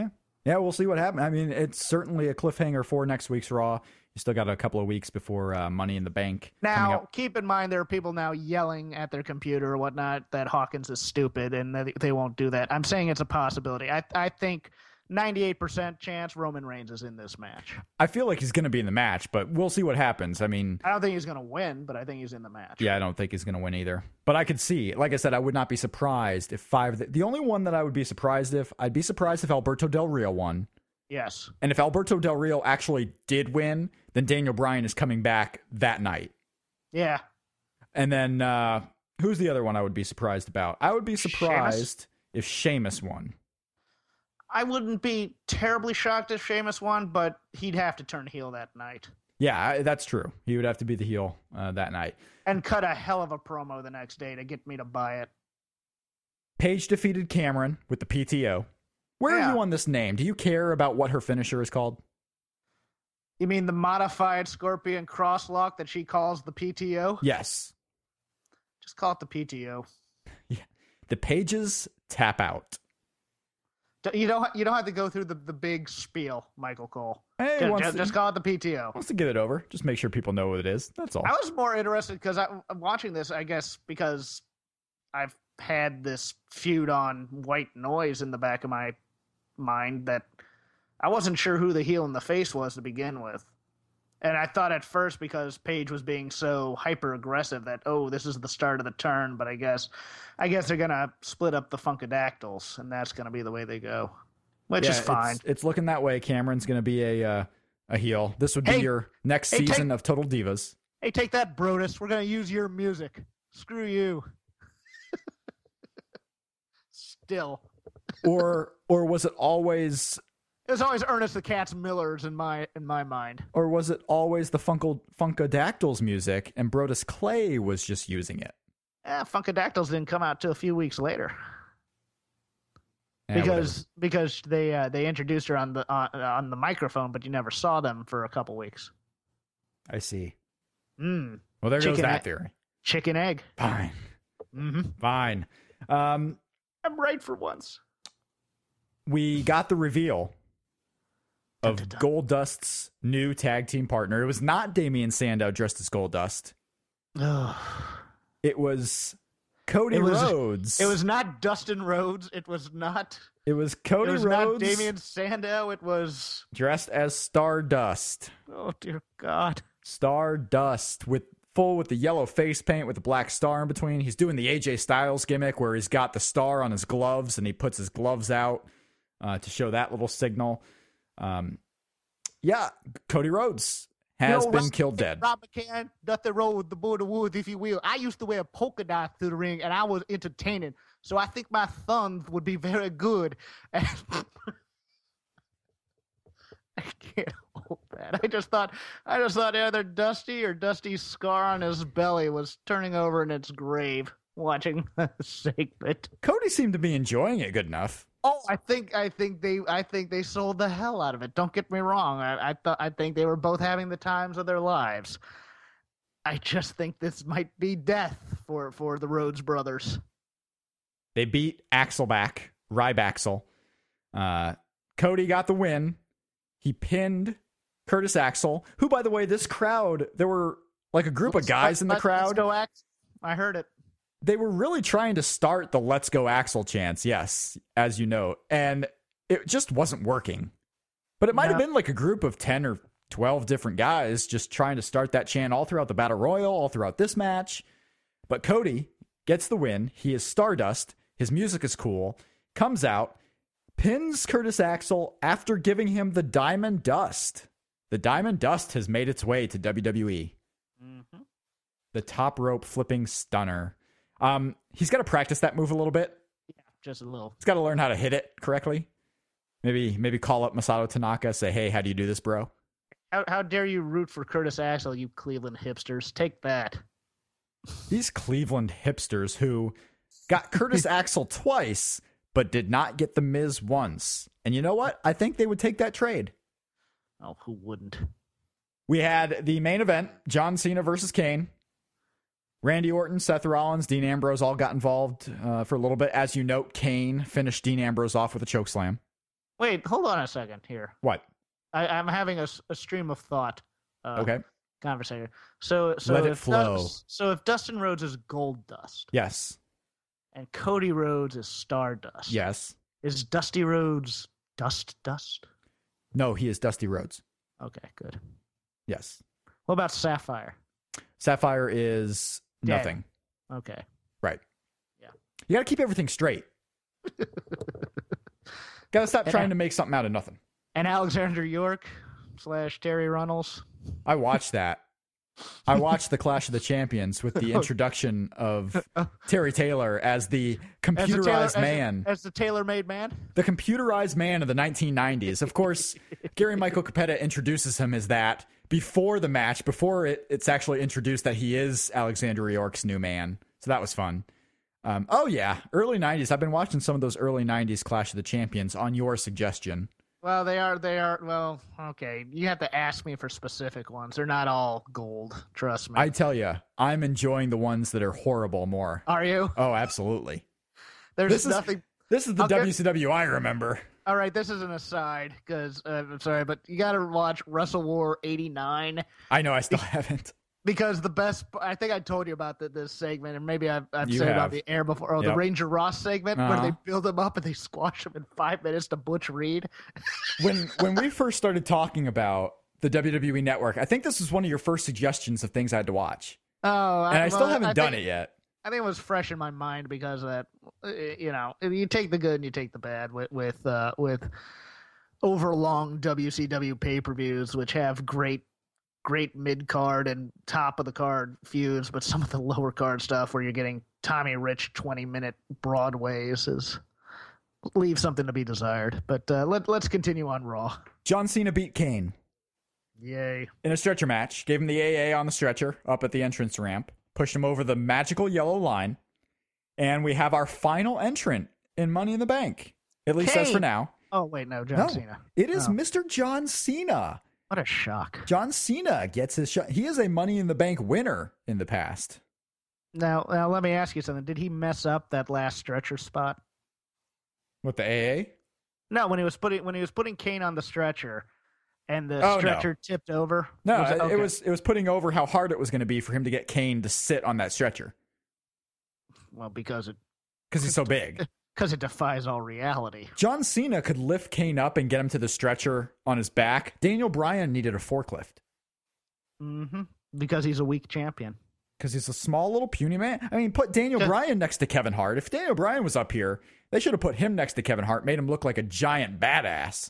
Yeah, we'll see what happens. I mean, it's certainly a cliffhanger for next week's Raw. You still got a couple of weeks before uh, Money in the Bank. Now, keep in mind there are people now yelling at their computer or whatnot that Hawkins is stupid and that they won't do that. I'm saying it's a possibility. I I think ninety-eight percent chance Roman Reigns is in this match. I feel like he's going to be in the match, but we'll see what happens. I mean, I don't think he's going to win, but I think he's in the match. Yeah, I don't think he's going to win either. But I could see, like I said, I would not be surprised if five. The only one that I would be surprised if, I'd be surprised if Alberto Del Rio won. Yes. And if Alberto Del Rio actually did win, then Daniel Bryan is coming back that night. Yeah. And then, uh, who's the other one I would be surprised about? I would be surprised Sheamus? if Sheamus won. I wouldn't be terribly shocked if Sheamus won, but he'd have to turn heel that night. Yeah, I, that's true. He would have to be the heel uh, that night. And cut a hell of a promo the next day to get me to buy it. Paige defeated Cameron with the P T O. Where Yeah. are you on this name? Do you care about what her finisher is called? You mean the modified Scorpion crosslock that she calls the P T O? Yes. Just call it the P T O. Yeah. The Pages tap out. You don't you don't have to go through the, the big spiel, Michael Cole. Hey, just, wants just, to- just call it the P T O. Wants to get it over. Just make sure people know what it is. That's all. I was more interested because I'm watching this, I guess, because I've had this feud on White Noise in the back of my mind that I wasn't sure who the heel and the face was to begin with. And I thought at first, because Paige was being so hyper aggressive, that, oh, this is the start of the turn, but I guess I guess they're gonna split up the Funkadactyls, and that's gonna be the way they go. Which Yeah, is fine. It's, it's looking that way. Cameron's going to be a uh, a heel. This would be Hey, your next hey, season take- of Total Divas. Hey, take that, Brodus. We're gonna use your music. Screw you. Still. or or was it always It was always Ernest the Cat's Millers in my in my mind. or was it always the Funkle, Funkadactyls music and Brodus Clay was just using it? Eh, Funkadactyls didn't come out till a few weeks later Eh, because because they uh, they introduced her on the on, on the microphone, but you never saw them for a couple weeks. whatever. I see. Mm, Well, there goes Chicken that egg. theory. chicken egg. Fine. Mm-hmm. Fine. Um, I'm right for once. we got the reveal of Dun, dun, dun. Goldust's new tag team partner. It was not Damian Sandow dressed as Goldust. Ugh. It was Cody It was- Rhodes. It was not Dustin Rhodes. It was not. It was Cody It was Rhodes not Damian Sandow. It was. dressed as Stardust. Oh dear God. Stardust with full with the yellow face paint with the black star in between. He's doing the A J Styles gimmick where he's got the star on his gloves and he puts his gloves out uh, to show that little signal. Um, yeah, Cody Rhodes has You know, been Rob- killed dead. Rob McCann, nothing wrong with the Bull of the Woods, if you will. I used to wear polka dots through the ring, and I was entertaining. So I think my thumbs would be very good. And I can't hold that. I just thought, I just thought either Dusty or Dusty's scar on his belly was turning over in its grave watching the segment. Cody seemed to be enjoying it good enough. Oh, I think I think they I think they sold the hell out of it. Don't get me wrong. I I thought I think they were both having the times of their lives. I just think this might be death for for the Rhodes brothers. They beat Axel back, Rybaxel. Uh, Cody got the win. He pinned Curtis Axel, who, by the way, this crowd, there were like a group of guys in the Let's- crowd. Let's go, Ax. I heard it. They were really trying to start the Let's Go Axel chants, yes, as you know, and it just wasn't working. But it might have No. been like a group of ten or twelve different guys just trying to start that chant all throughout the Battle Royal, all throughout this match. But Cody gets the win. He is Stardust. His music is cool. Comes out, pins Curtis Axel after giving him the Diamond Dust. The Diamond Dust has made its way to W W E. Mm-hmm. The top rope flipping stunner. Um, he's got to practice that move a little bit. Yeah, just a little. He's got to learn how to hit it correctly. Maybe maybe call up Masato Tanaka, say, hey, how do you do this, bro? How how dare you root for Curtis Axel, you Cleveland hipsters? Take that. These Cleveland hipsters who got Curtis Axel twice, but did not get the Miz once. And you know what? I think they would take that trade. Oh, who wouldn't? We had the main event, John Cena versus Kane. Randy Orton, Seth Rollins, Dean Ambrose all got involved uh, for a little bit. As you note, Kane finished Dean Ambrose off with a chokeslam. Wait, hold on a second here. What? I, I'm having a, a stream of thought. Uh, Okay. Conversation. So, so Let it if flow. Dus- so if Dustin Rhodes is Gold Dust Yes. and Cody Rhodes is Stardust, Yes. is Dusty Rhodes Dust Dust? No, he is Dusty Rhodes. Okay, good. Yes. What about Sapphire? Sapphire is Dead. nothing. Okay. Right. Yeah. You got to keep everything straight. Got to stop And trying I- to make something out of nothing. And Alexander York slash Terry Runnels. I watched that. I watched the Clash of the Champions with the introduction of Terry Taylor as the As the computerized Taylor- as- man. As, the tailor-made man. The computerized man of the nineteen nineties. Of course, Gary Michael Capetta introduces him as that before the match, before it, it's actually introduced that he is Alexander York's new man. So that was fun. Um, oh, yeah. Early nineties. I've been watching some of those early nineties Clash of the Champions on your suggestion. Well, they are, they are, well, okay. You have to ask me for specific ones. They're not all gold. Trust me. I tell you, I'm enjoying the ones that are horrible more. Are you? Oh, absolutely. There's This is- nothing. This is the I'll get- W C W I remember. All right, this is an aside because uh, I'm sorry, but you got to watch Wrestle War eighty-nine I know I still haven't. because the best. I think I told you about the, this segment, and maybe I've, I've You said it have. on the air before. Oh, Yep. the Ranger Ross segment Uh-huh. where they build him up and they squash him in five minutes to Butch Reed. When when we first started talking about the W W E Network, I think this was one of your first suggestions of things I had to watch. Oh, And I still well, haven't I done think, it yet. I think it was fresh in my mind because of that. uh, You know, you take the good and you take the bad with with uh, with overlong W C W pay per views, which have great, great mid card and top of the card feuds, but some of the lower card stuff where you're getting Tommy Rich twenty minute Broadways is leave something to be desired. But uh, let let's continue on Raw. John Cena beat Kane Yay! in a stretcher match, gave him the A A on the stretcher up at the entrance ramp, pushed him over the magical yellow line, and we have our final entrant in Money in the Bank. At least as for Kane. now. Oh wait, no, John No, Cena. it is Oh. Mister John Cena. What a shock! John Cena gets his shot. He is a Money in the Bank winner in the past. Now, now let me ask you something. Did he mess up that last stretcher spot? With the A A? No, when he was putting when he was putting Kane on the stretcher, and the Oh, no. stretcher tipped over. No, Was it, okay. it was it was putting over how hard it was going to be for him to get Kane to sit on that stretcher well because it because he's so big. because it defies all reality. John Cena could lift Kane up and get him to the stretcher on his back. Daniel Bryan needed a forklift Mm-hmm. Because he's a weak champion. because he's a small little puny man. I mean, put Daniel Just- Bryan next to Kevin Hart. If Daniel Bryan was up here, they should have put him next to Kevin Hart, made him look like a giant badass.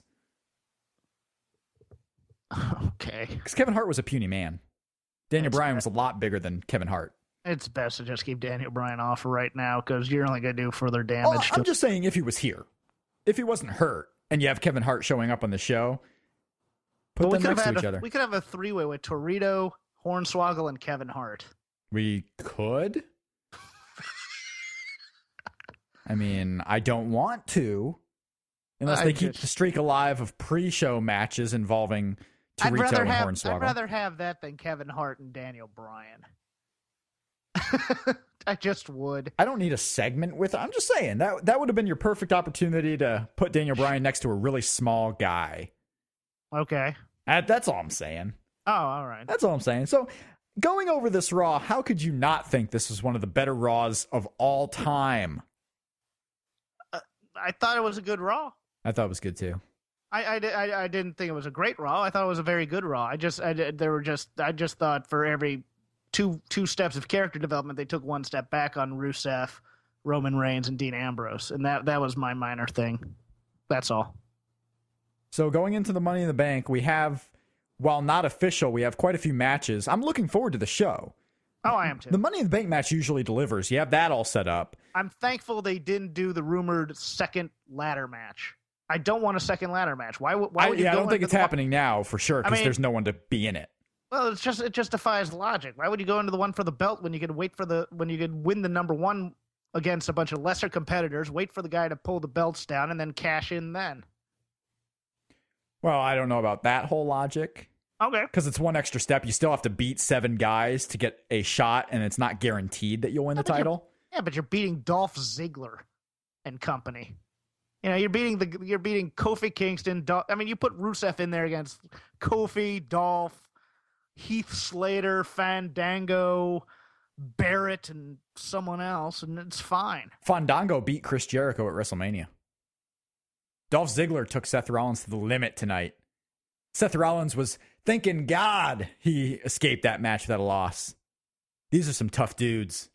Okay, Because Kevin Hart was a puny man. Daniel That's Bryan fair. was a lot bigger than Kevin Hart. it's best to just keep Daniel Bryan off right now because you're only going to do further Oh, damage. I'm to... just saying if he was here. If he wasn't hurt and you have Kevin Hart showing up on the show, put But we them could have next to had each a, other. we could have a three way with Torito, Hornswoggle, and Kevin Hart. We could. I mean, I don't want to. Unless I they keep just- the streak alive of pre-show matches involving I'd Torito rather and have Hornswoggle. I'd rather have that than Kevin Hart and Daniel Bryan. I just would. I don't need a segment with I'm just saying that that would have been your perfect opportunity to put Daniel Bryan next to a really small guy. Okay. That, that's all I'm saying. Oh, all right. That's all I'm saying. So, going over this Raw, how could you not think this was one of the better Raws of all time? I thought it was a good Raw. I thought it was good too. I, I, di- I, I didn't think it was a great Raw. I thought it was a very good Raw. I just I, did- there were just I just thought for every two two steps of character development, they took one step back on Rusev, Roman Reigns, and Dean Ambrose, and that that was my minor thing. That's all. So going into the Money in the Bank, we have, while not official, we have quite a few matches. I'm looking forward to the show. Oh, I am too. The Money in the Bank match usually delivers. You have that all set up. I'm thankful they didn't do the rumored second ladder match. I don't want a second ladder match. Why would why I, would you yeah, I go don't think into it's the one- happening now for sure because mean- there's no one to be in it. Well, it's just it just defies logic. Why would you go into the one for the belt when you could wait for the when you could win the number one against a bunch of lesser competitors, wait for the guy to pull the belts down, and then cash in then? Well, I don't know about that whole logic Okay. because it's one extra step. You still have to beat seven guys to get a shot, and it's not guaranteed that you'll win the Yeah, but you're- title. Yeah, but you're beating Dolph Ziggler and company You know, you're beating the you're beating Kofi Kingston. Dol- I mean, you put Rusev in there against Kofi, Dolph, Heath Slater, Fandango, Barrett, and someone else, and it's fine. Fandango beat Chris Jericho at WrestleMania. Dolph Ziggler took Seth Rollins to the limit tonight. Seth Rollins was thanking God he escaped that match without a loss. These are some tough dudes.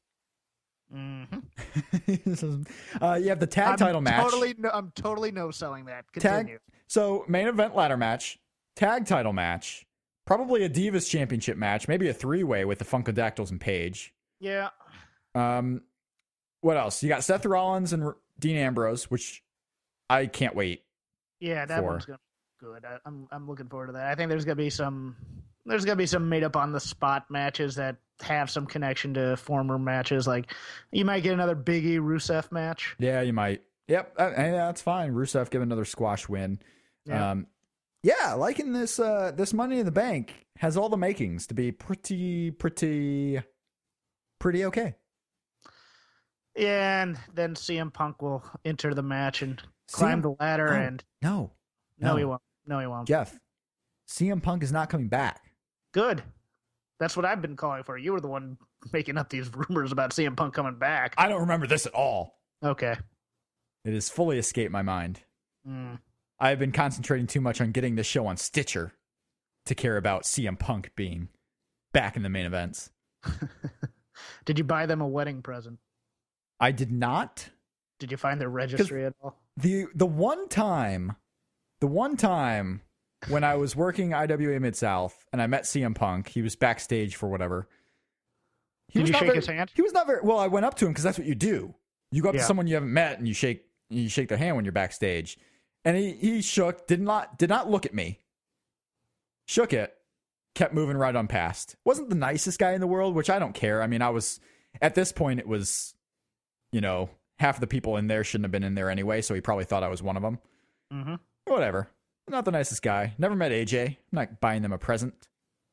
Mm-hmm. uh, you have the tag I'm title match. Totally, no, I'm totally no selling that. Continue. Tag, so main event ladder match, tag title match, probably a Divas Championship match, maybe a three-way with the Funkadactyls and Paige. Yeah. Um, what else? You got Seth Rollins and Dean Ambrose, which I can't wait. Yeah, that for. one's gonna be good. I, I'm I'm looking forward to that. I think there's gonna be some there's gonna be some made up on the spot matches that have some connection to former matches. Like you might get another Big E Rusev match. Yeah, you might. Yep, uh, yeah, that's fine. Rusev give another squash win. Yeah. Um, yeah, liking this. Uh, this Money in the Bank has all the makings to be pretty, pretty, pretty okay. Yeah, and then C M Punk will enter the match and climb C M the ladder. no, and no, no, no, he won't. No, he won't. Jeff, C M Punk is not coming back. Good. That's what I've been calling for. You were the one making up these rumors about C M Punk coming back. I don't remember this at all. Okay. It has fully escaped my mind. Mm. I've been concentrating too much on getting this show on Stitcher to care about C M Punk being back in the main events. Did you buy them a wedding present? I did not. Did you find their registry at all? The the one time, the one time when I was working I W A Mid-South and I met C M Punk, he was backstage for whatever. He Did was you not shake very, his hand? He was not very well. I went up to him because that's what you do. You go up Yeah. to someone you haven't met and you shake you shake their hand when you're backstage. And he he shook, did not did not look at me. Shook it, kept moving right on past. Wasn't the nicest guy in the world, which I don't care. I mean, I was at this point it was, you know, half of the people in there shouldn't have been in there anyway, so he probably thought I was one of them. Mm-hmm. Whatever. Not the nicest guy. Never met A J. I'm not buying them a present.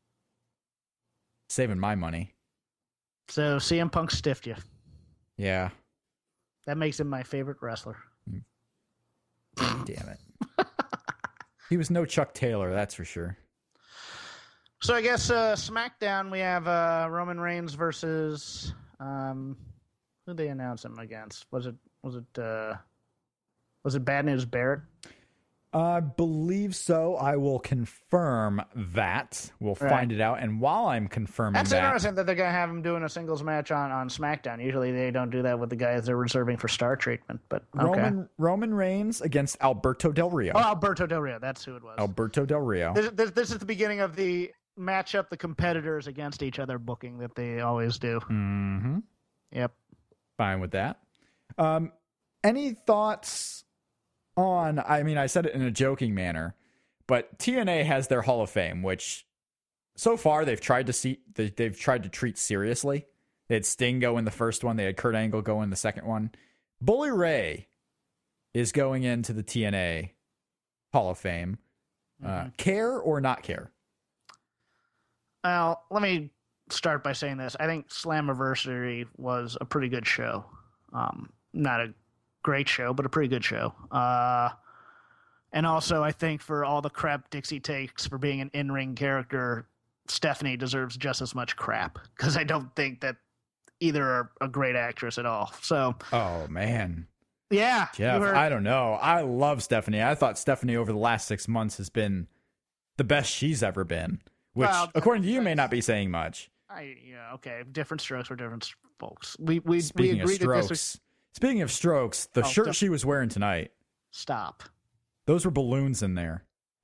Saving my money. So C M Punk stiffed you. Yeah. That makes him my favorite wrestler. Damn it. He was no Chuck Taylor, that's for sure. So I guess uh, SmackDown, we have uh, Roman Reigns versus um, who they announce him against? Was it was it uh, was it Bad News Barrett? I believe so. I will confirm that. We'll Right. find it out. And while I'm confirming That's that, interesting that they're going to have him doing a singles match on, on SmackDown. Usually they don't do that with the guys they're reserving for star treatment. But okay. Roman Roman Reigns against Alberto Del Rio. Oh, Alberto Del Rio. That's who it was. Alberto Del Rio. This, this, this is the beginning of the match up the competitors against each other booking that they always do. Mm-hmm. Yep. Fine with that. Um, any thoughts on, I mean, I said it in a joking manner, but T N A has their Hall of Fame, which so far they've tried to see, they, they've tried to treat seriously. They had Sting go in the first one. They had Kurt Angle go in the second one. Bully Ray is going into the T N A Hall of Fame. Uh, Mm-hmm. Care or not care? Well, let me start by saying this. I think Slammiversary was a pretty good show. Um, not a great show, but a pretty good show. Uh, and also, I think for all the crap Dixie takes for being an in-ring character, Stephanie deserves just as much crap because I don't think that either are a great actress at all. So, Oh, man. yeah. Jeff, you heard- I don't know. I love Stephanie. I thought Stephanie over the last six months has been the best she's ever been, which, Well, according to you, may not be saying much. I, yeah, okay. Different strokes for different folks. We we Speaking we of agreed that this strokes, was speaking of strokes, the Oh, shirt don't- she was wearing tonight, stop. those were balloons in there.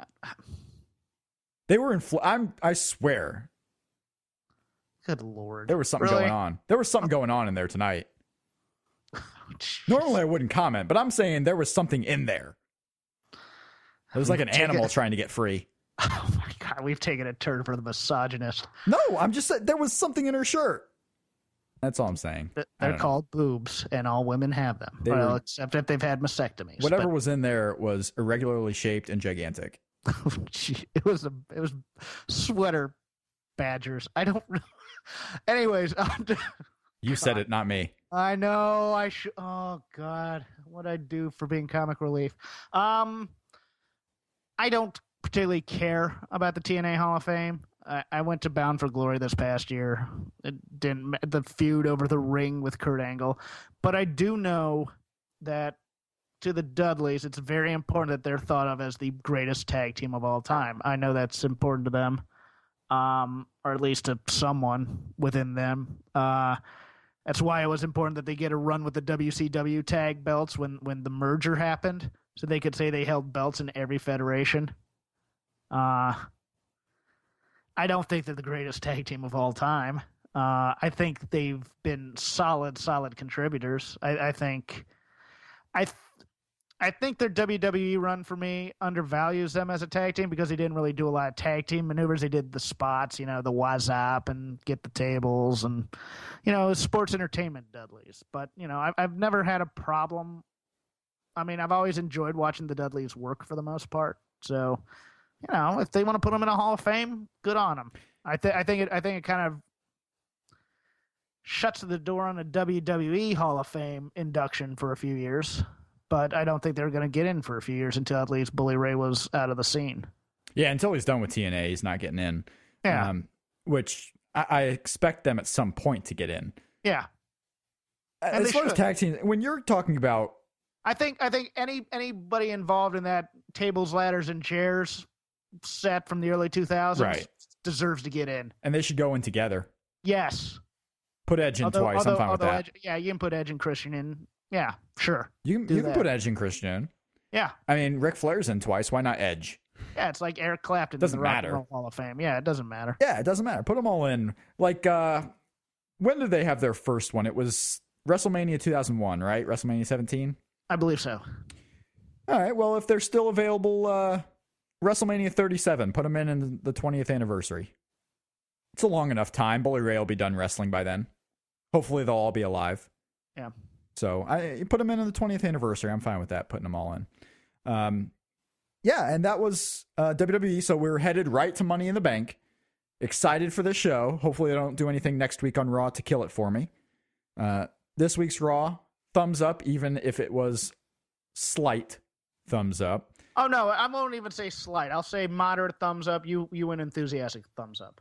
They were in. Fl- I'm. I swear, Good Lord. there was something Really? going on. There was something going on in there tonight. Normally, I wouldn't comment, but I'm saying there was something in there. It was like an Take animal it- trying to get free. Oh my God, we've taken a turn for the misogynist. No, I'm just saying there was something in her shirt. That's all I'm saying. Th- I They're don't know. called boobs, and all women have them. They well, were- except if they've had mastectomies. Whatever but- was in there was irregularly shaped and gigantic. it was a it was sweater badgers. I don't. Anyways, You said it, not me. I know I should. Oh God, what I do for being comic relief. Um, I don't particularly care about the T N A Hall of Fame. I, I went to Bound for Glory this past year. It didn't the feud over the ring with Kurt Angle, but I do know that to the Dudleys, it's very important that they're thought of as the greatest tag team of all time. I know that's important to them, um, or at least to someone within them. Uh, that's why it was important that they get a run with the W C W tag belts when, when the merger happened, so they could say they held belts in every federation. Uh, I don't think they're the greatest tag team of all time. Uh, I think they've been solid, solid contributors. I, I think, I, th- I think their W W E run for me undervalues them as a tag team because they didn't really do a lot of tag team maneuvers. They did the spots, you know, the wazap and get the tables and, you know, sports entertainment Dudleys. But, you know, I've, I've never had a problem. I mean, I've always enjoyed watching the Dudleys work for the most part. So, you know, if they want to put them in a Hall of Fame, good on them. I, th- I think it. I think it kind of shuts the door on a W W E Hall of Fame induction for a few years, but I don't think they're going to get in for a few years until at least Bully Ray was out of the scene. Yeah, until he's done with T N A, he's not getting in. Yeah, um, which I, I expect them at some point to get in. Yeah, and as far should. as tag teams, when you're talking about, I think I think any anybody involved in that tables, ladders, and chairs set from the early two thousands right. deserves to get in, and they should go in together. Yes. Put Edge in although, twice. Although, I'm fine with that. Edge, yeah, you can put Edge and Christian in. Yeah, sure. You can, you can put Edge and Christian in. Yeah. I mean, Ric Flair's in twice. Why not Edge? Yeah, it's like Eric Clapton doesn't in the Rock matter. and Roll Hall of Fame. Yeah, it doesn't matter. Yeah, it doesn't matter. Put them all in. Like, uh, when did they have their first one? It was WrestleMania two thousand one, right? WrestleMania seventeen? I believe so. All right. Well, if they're still available, uh, WrestleMania thirty-seven, put them in in the twentieth anniversary. It's a long enough time. Bully Ray will be done wrestling by then. Hopefully they'll all be alive. Yeah. So I put them in on the twentieth anniversary. I'm fine with that, putting them all in. Um, yeah, and that was uh, W W E. So we're headed right to Money in the Bank. Excited for this show. Hopefully they don't do anything next week on Raw to kill it for me. Uh, this week's Raw, thumbs up, even if it was slight thumbs up. Oh, no, I won't even say slight. I'll say moderate thumbs up. You you went enthusiastic thumbs up.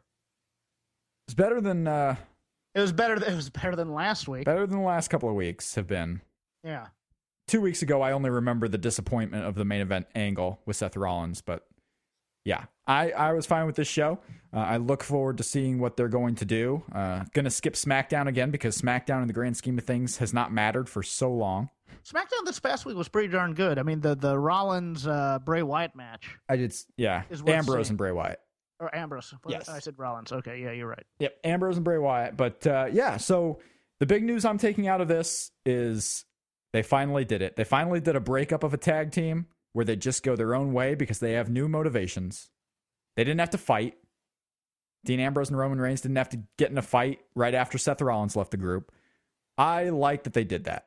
It's better than... Uh, It was better. It was better than last week. Better than the last couple of weeks have been. Yeah. Two weeks ago, I only remember the disappointment of the main event angle with Seth Rollins, but yeah, I, I was fine with this show. Uh, I look forward to seeing what they're going to do. Uh, gonna skip SmackDown again because SmackDown, in the grand scheme of things, has not mattered for so long. SmackDown this past week was pretty darn good. I mean, the the Rollins uh, Bray Wyatt match. I did, yeah. Ambrose and Bray Wyatt. Or Ambrose. What yes. I said Rollins. Okay, yeah, you're right. Yep, Ambrose and Bray Wyatt. But uh, yeah, so the big news I'm taking out of this is they finally did it. They finally did a breakup of a tag team where they just go their own way because they have new motivations. They didn't have to fight. Dean Ambrose and Roman Reigns didn't have to get in a fight right after Seth Rollins left the group. I like that they did that.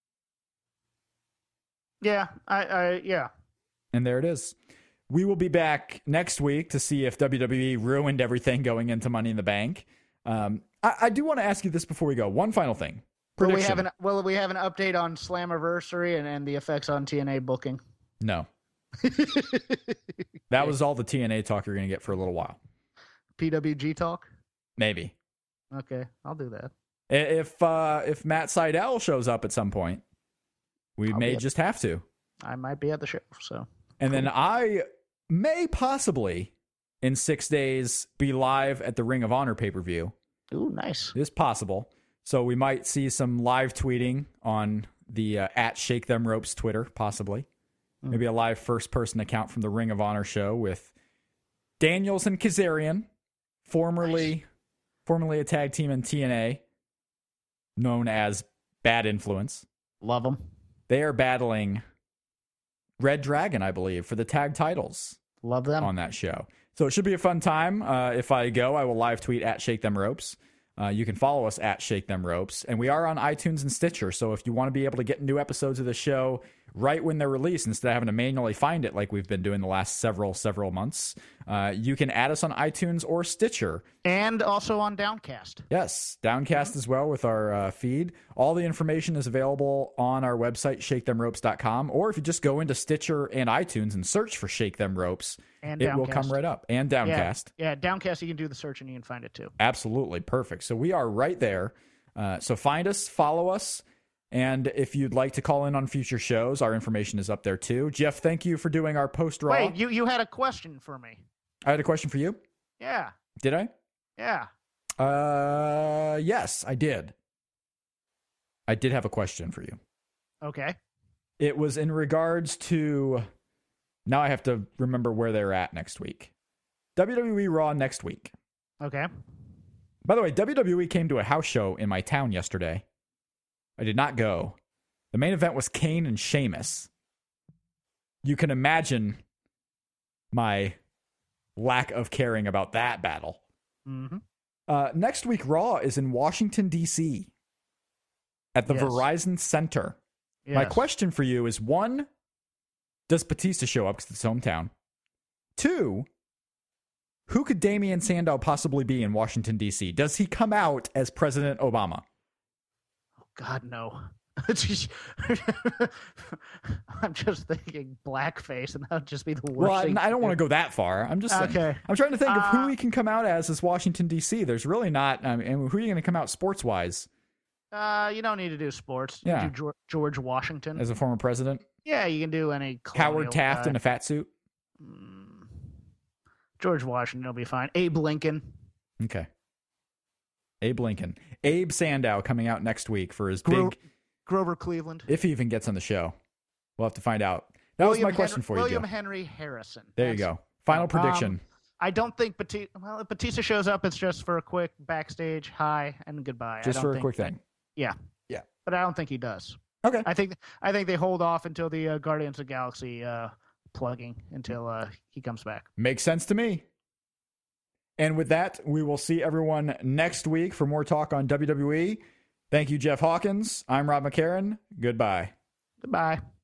Yeah, I, I yeah. And there it is. We will be back next week to see if W W E ruined everything going into Money in the Bank. Um, I, I do want to ask you this before we go. One final thing. Will we have an Will we have an update on Slammiversary and, and the effects on T N A booking? No. That was all the T N A talk you're going to get for a little while. P W G talk? Maybe. Okay, I'll do that. If uh, if Matt Sydal shows up at some point, we I'll may just have to. I might be at the show, so. And cool. then I may possibly, in six days, be live at the Ring of Honor pay-per-view. Ooh, nice. It is possible. So we might see some live tweeting on the uh, at Shake Them Ropes Twitter, possibly. Mm. Maybe a live first-person account from the Ring of Honor show with Daniels and Kazarian, formerly, nice. formerly a tag team in T N A, known as Bad Influence. Love them. They are battling Red Dragon, I believe, for the tag titles. Love them. On that show. So it should be a fun time. Uh, if I go, I will live tweet at Shake Them Ropes. Uh, you can follow us at Shake Them Ropes. And we are on iTunes and Stitcher. So if you want to be able to get new episodes of the show right when they're released instead of having to manually find it like we've been doing the last several, several months. Uh, you can add us on iTunes or Stitcher. And also on Downcast. Yes, Downcast mm-hmm. as well with our uh, feed. All the information is available on our website, shake them ropes dot com. Or if you just go into Stitcher and iTunes and search for Shake Them Ropes, and it Downcast. will come right up. And Downcast. Yeah, yeah, Downcast, you can do the search and you can find it too. Absolutely. Perfect. So we are right there. Uh, so find us, follow us. And if you'd like to call in on future shows, our information is up there too. Jeff, thank you for doing our post-Raw. Wait, you, you had a question for me. I had a question for you? Yeah. Did I? Yeah. Uh, yes, I did. I did have a question for you. Okay. It was in regards to... Now I have to remember where they're at next week. W W E Raw next week. Okay. By the way, W W E came to a house show in my town yesterday. I did not go. The main event was Kane and Sheamus. You can imagine my lack of caring about that battle. Mm-hmm. Uh, next week, Raw is in Washington, D C at the Yes. Verizon Center. Yes. My question for you is, one, does Batista show up because it's his hometown? Two, who could Damian Sandow possibly be in Washington, D C? Does he come out as President Obama? God, no. I'm just thinking blackface, and that would just be the worst. Well, thing I, I don't want to go that far. I'm just saying, okay. I'm trying to think of who Uh, he can come out as as Washington, D C. There's really not. I mean, who are you going to come out sports wise Uh, you don't need to do sports. You Yeah. can do George, George Washington. as a former president? Yeah, you can do any. Howard Taft guy. in a fat suit. Mm. George Washington will be fine. Abe Lincoln. Okay. Abe Lincoln. Abe Sandow coming out next week for his Gro- big. Grover Cleveland. If he even gets on the show, we'll have to find out. That William was my question Henry, for you, William Joe. Henry Harrison. There you That's- go. Final Um, prediction. I don't think Batista. Well, if Batista shows up, it's just for a quick backstage hi and goodbye. I Just don't for a think- quick thing. Yeah. Yeah. But I don't think he does. Okay. I think I think they hold off until the uh, Guardians of the Galaxy uh, plugging until uh, he comes back. Makes sense to me. And with that, we will see everyone next week for more talk on W W E. Thank you, Jeff Hawkins. I'm Rob McCarran. Goodbye. Goodbye.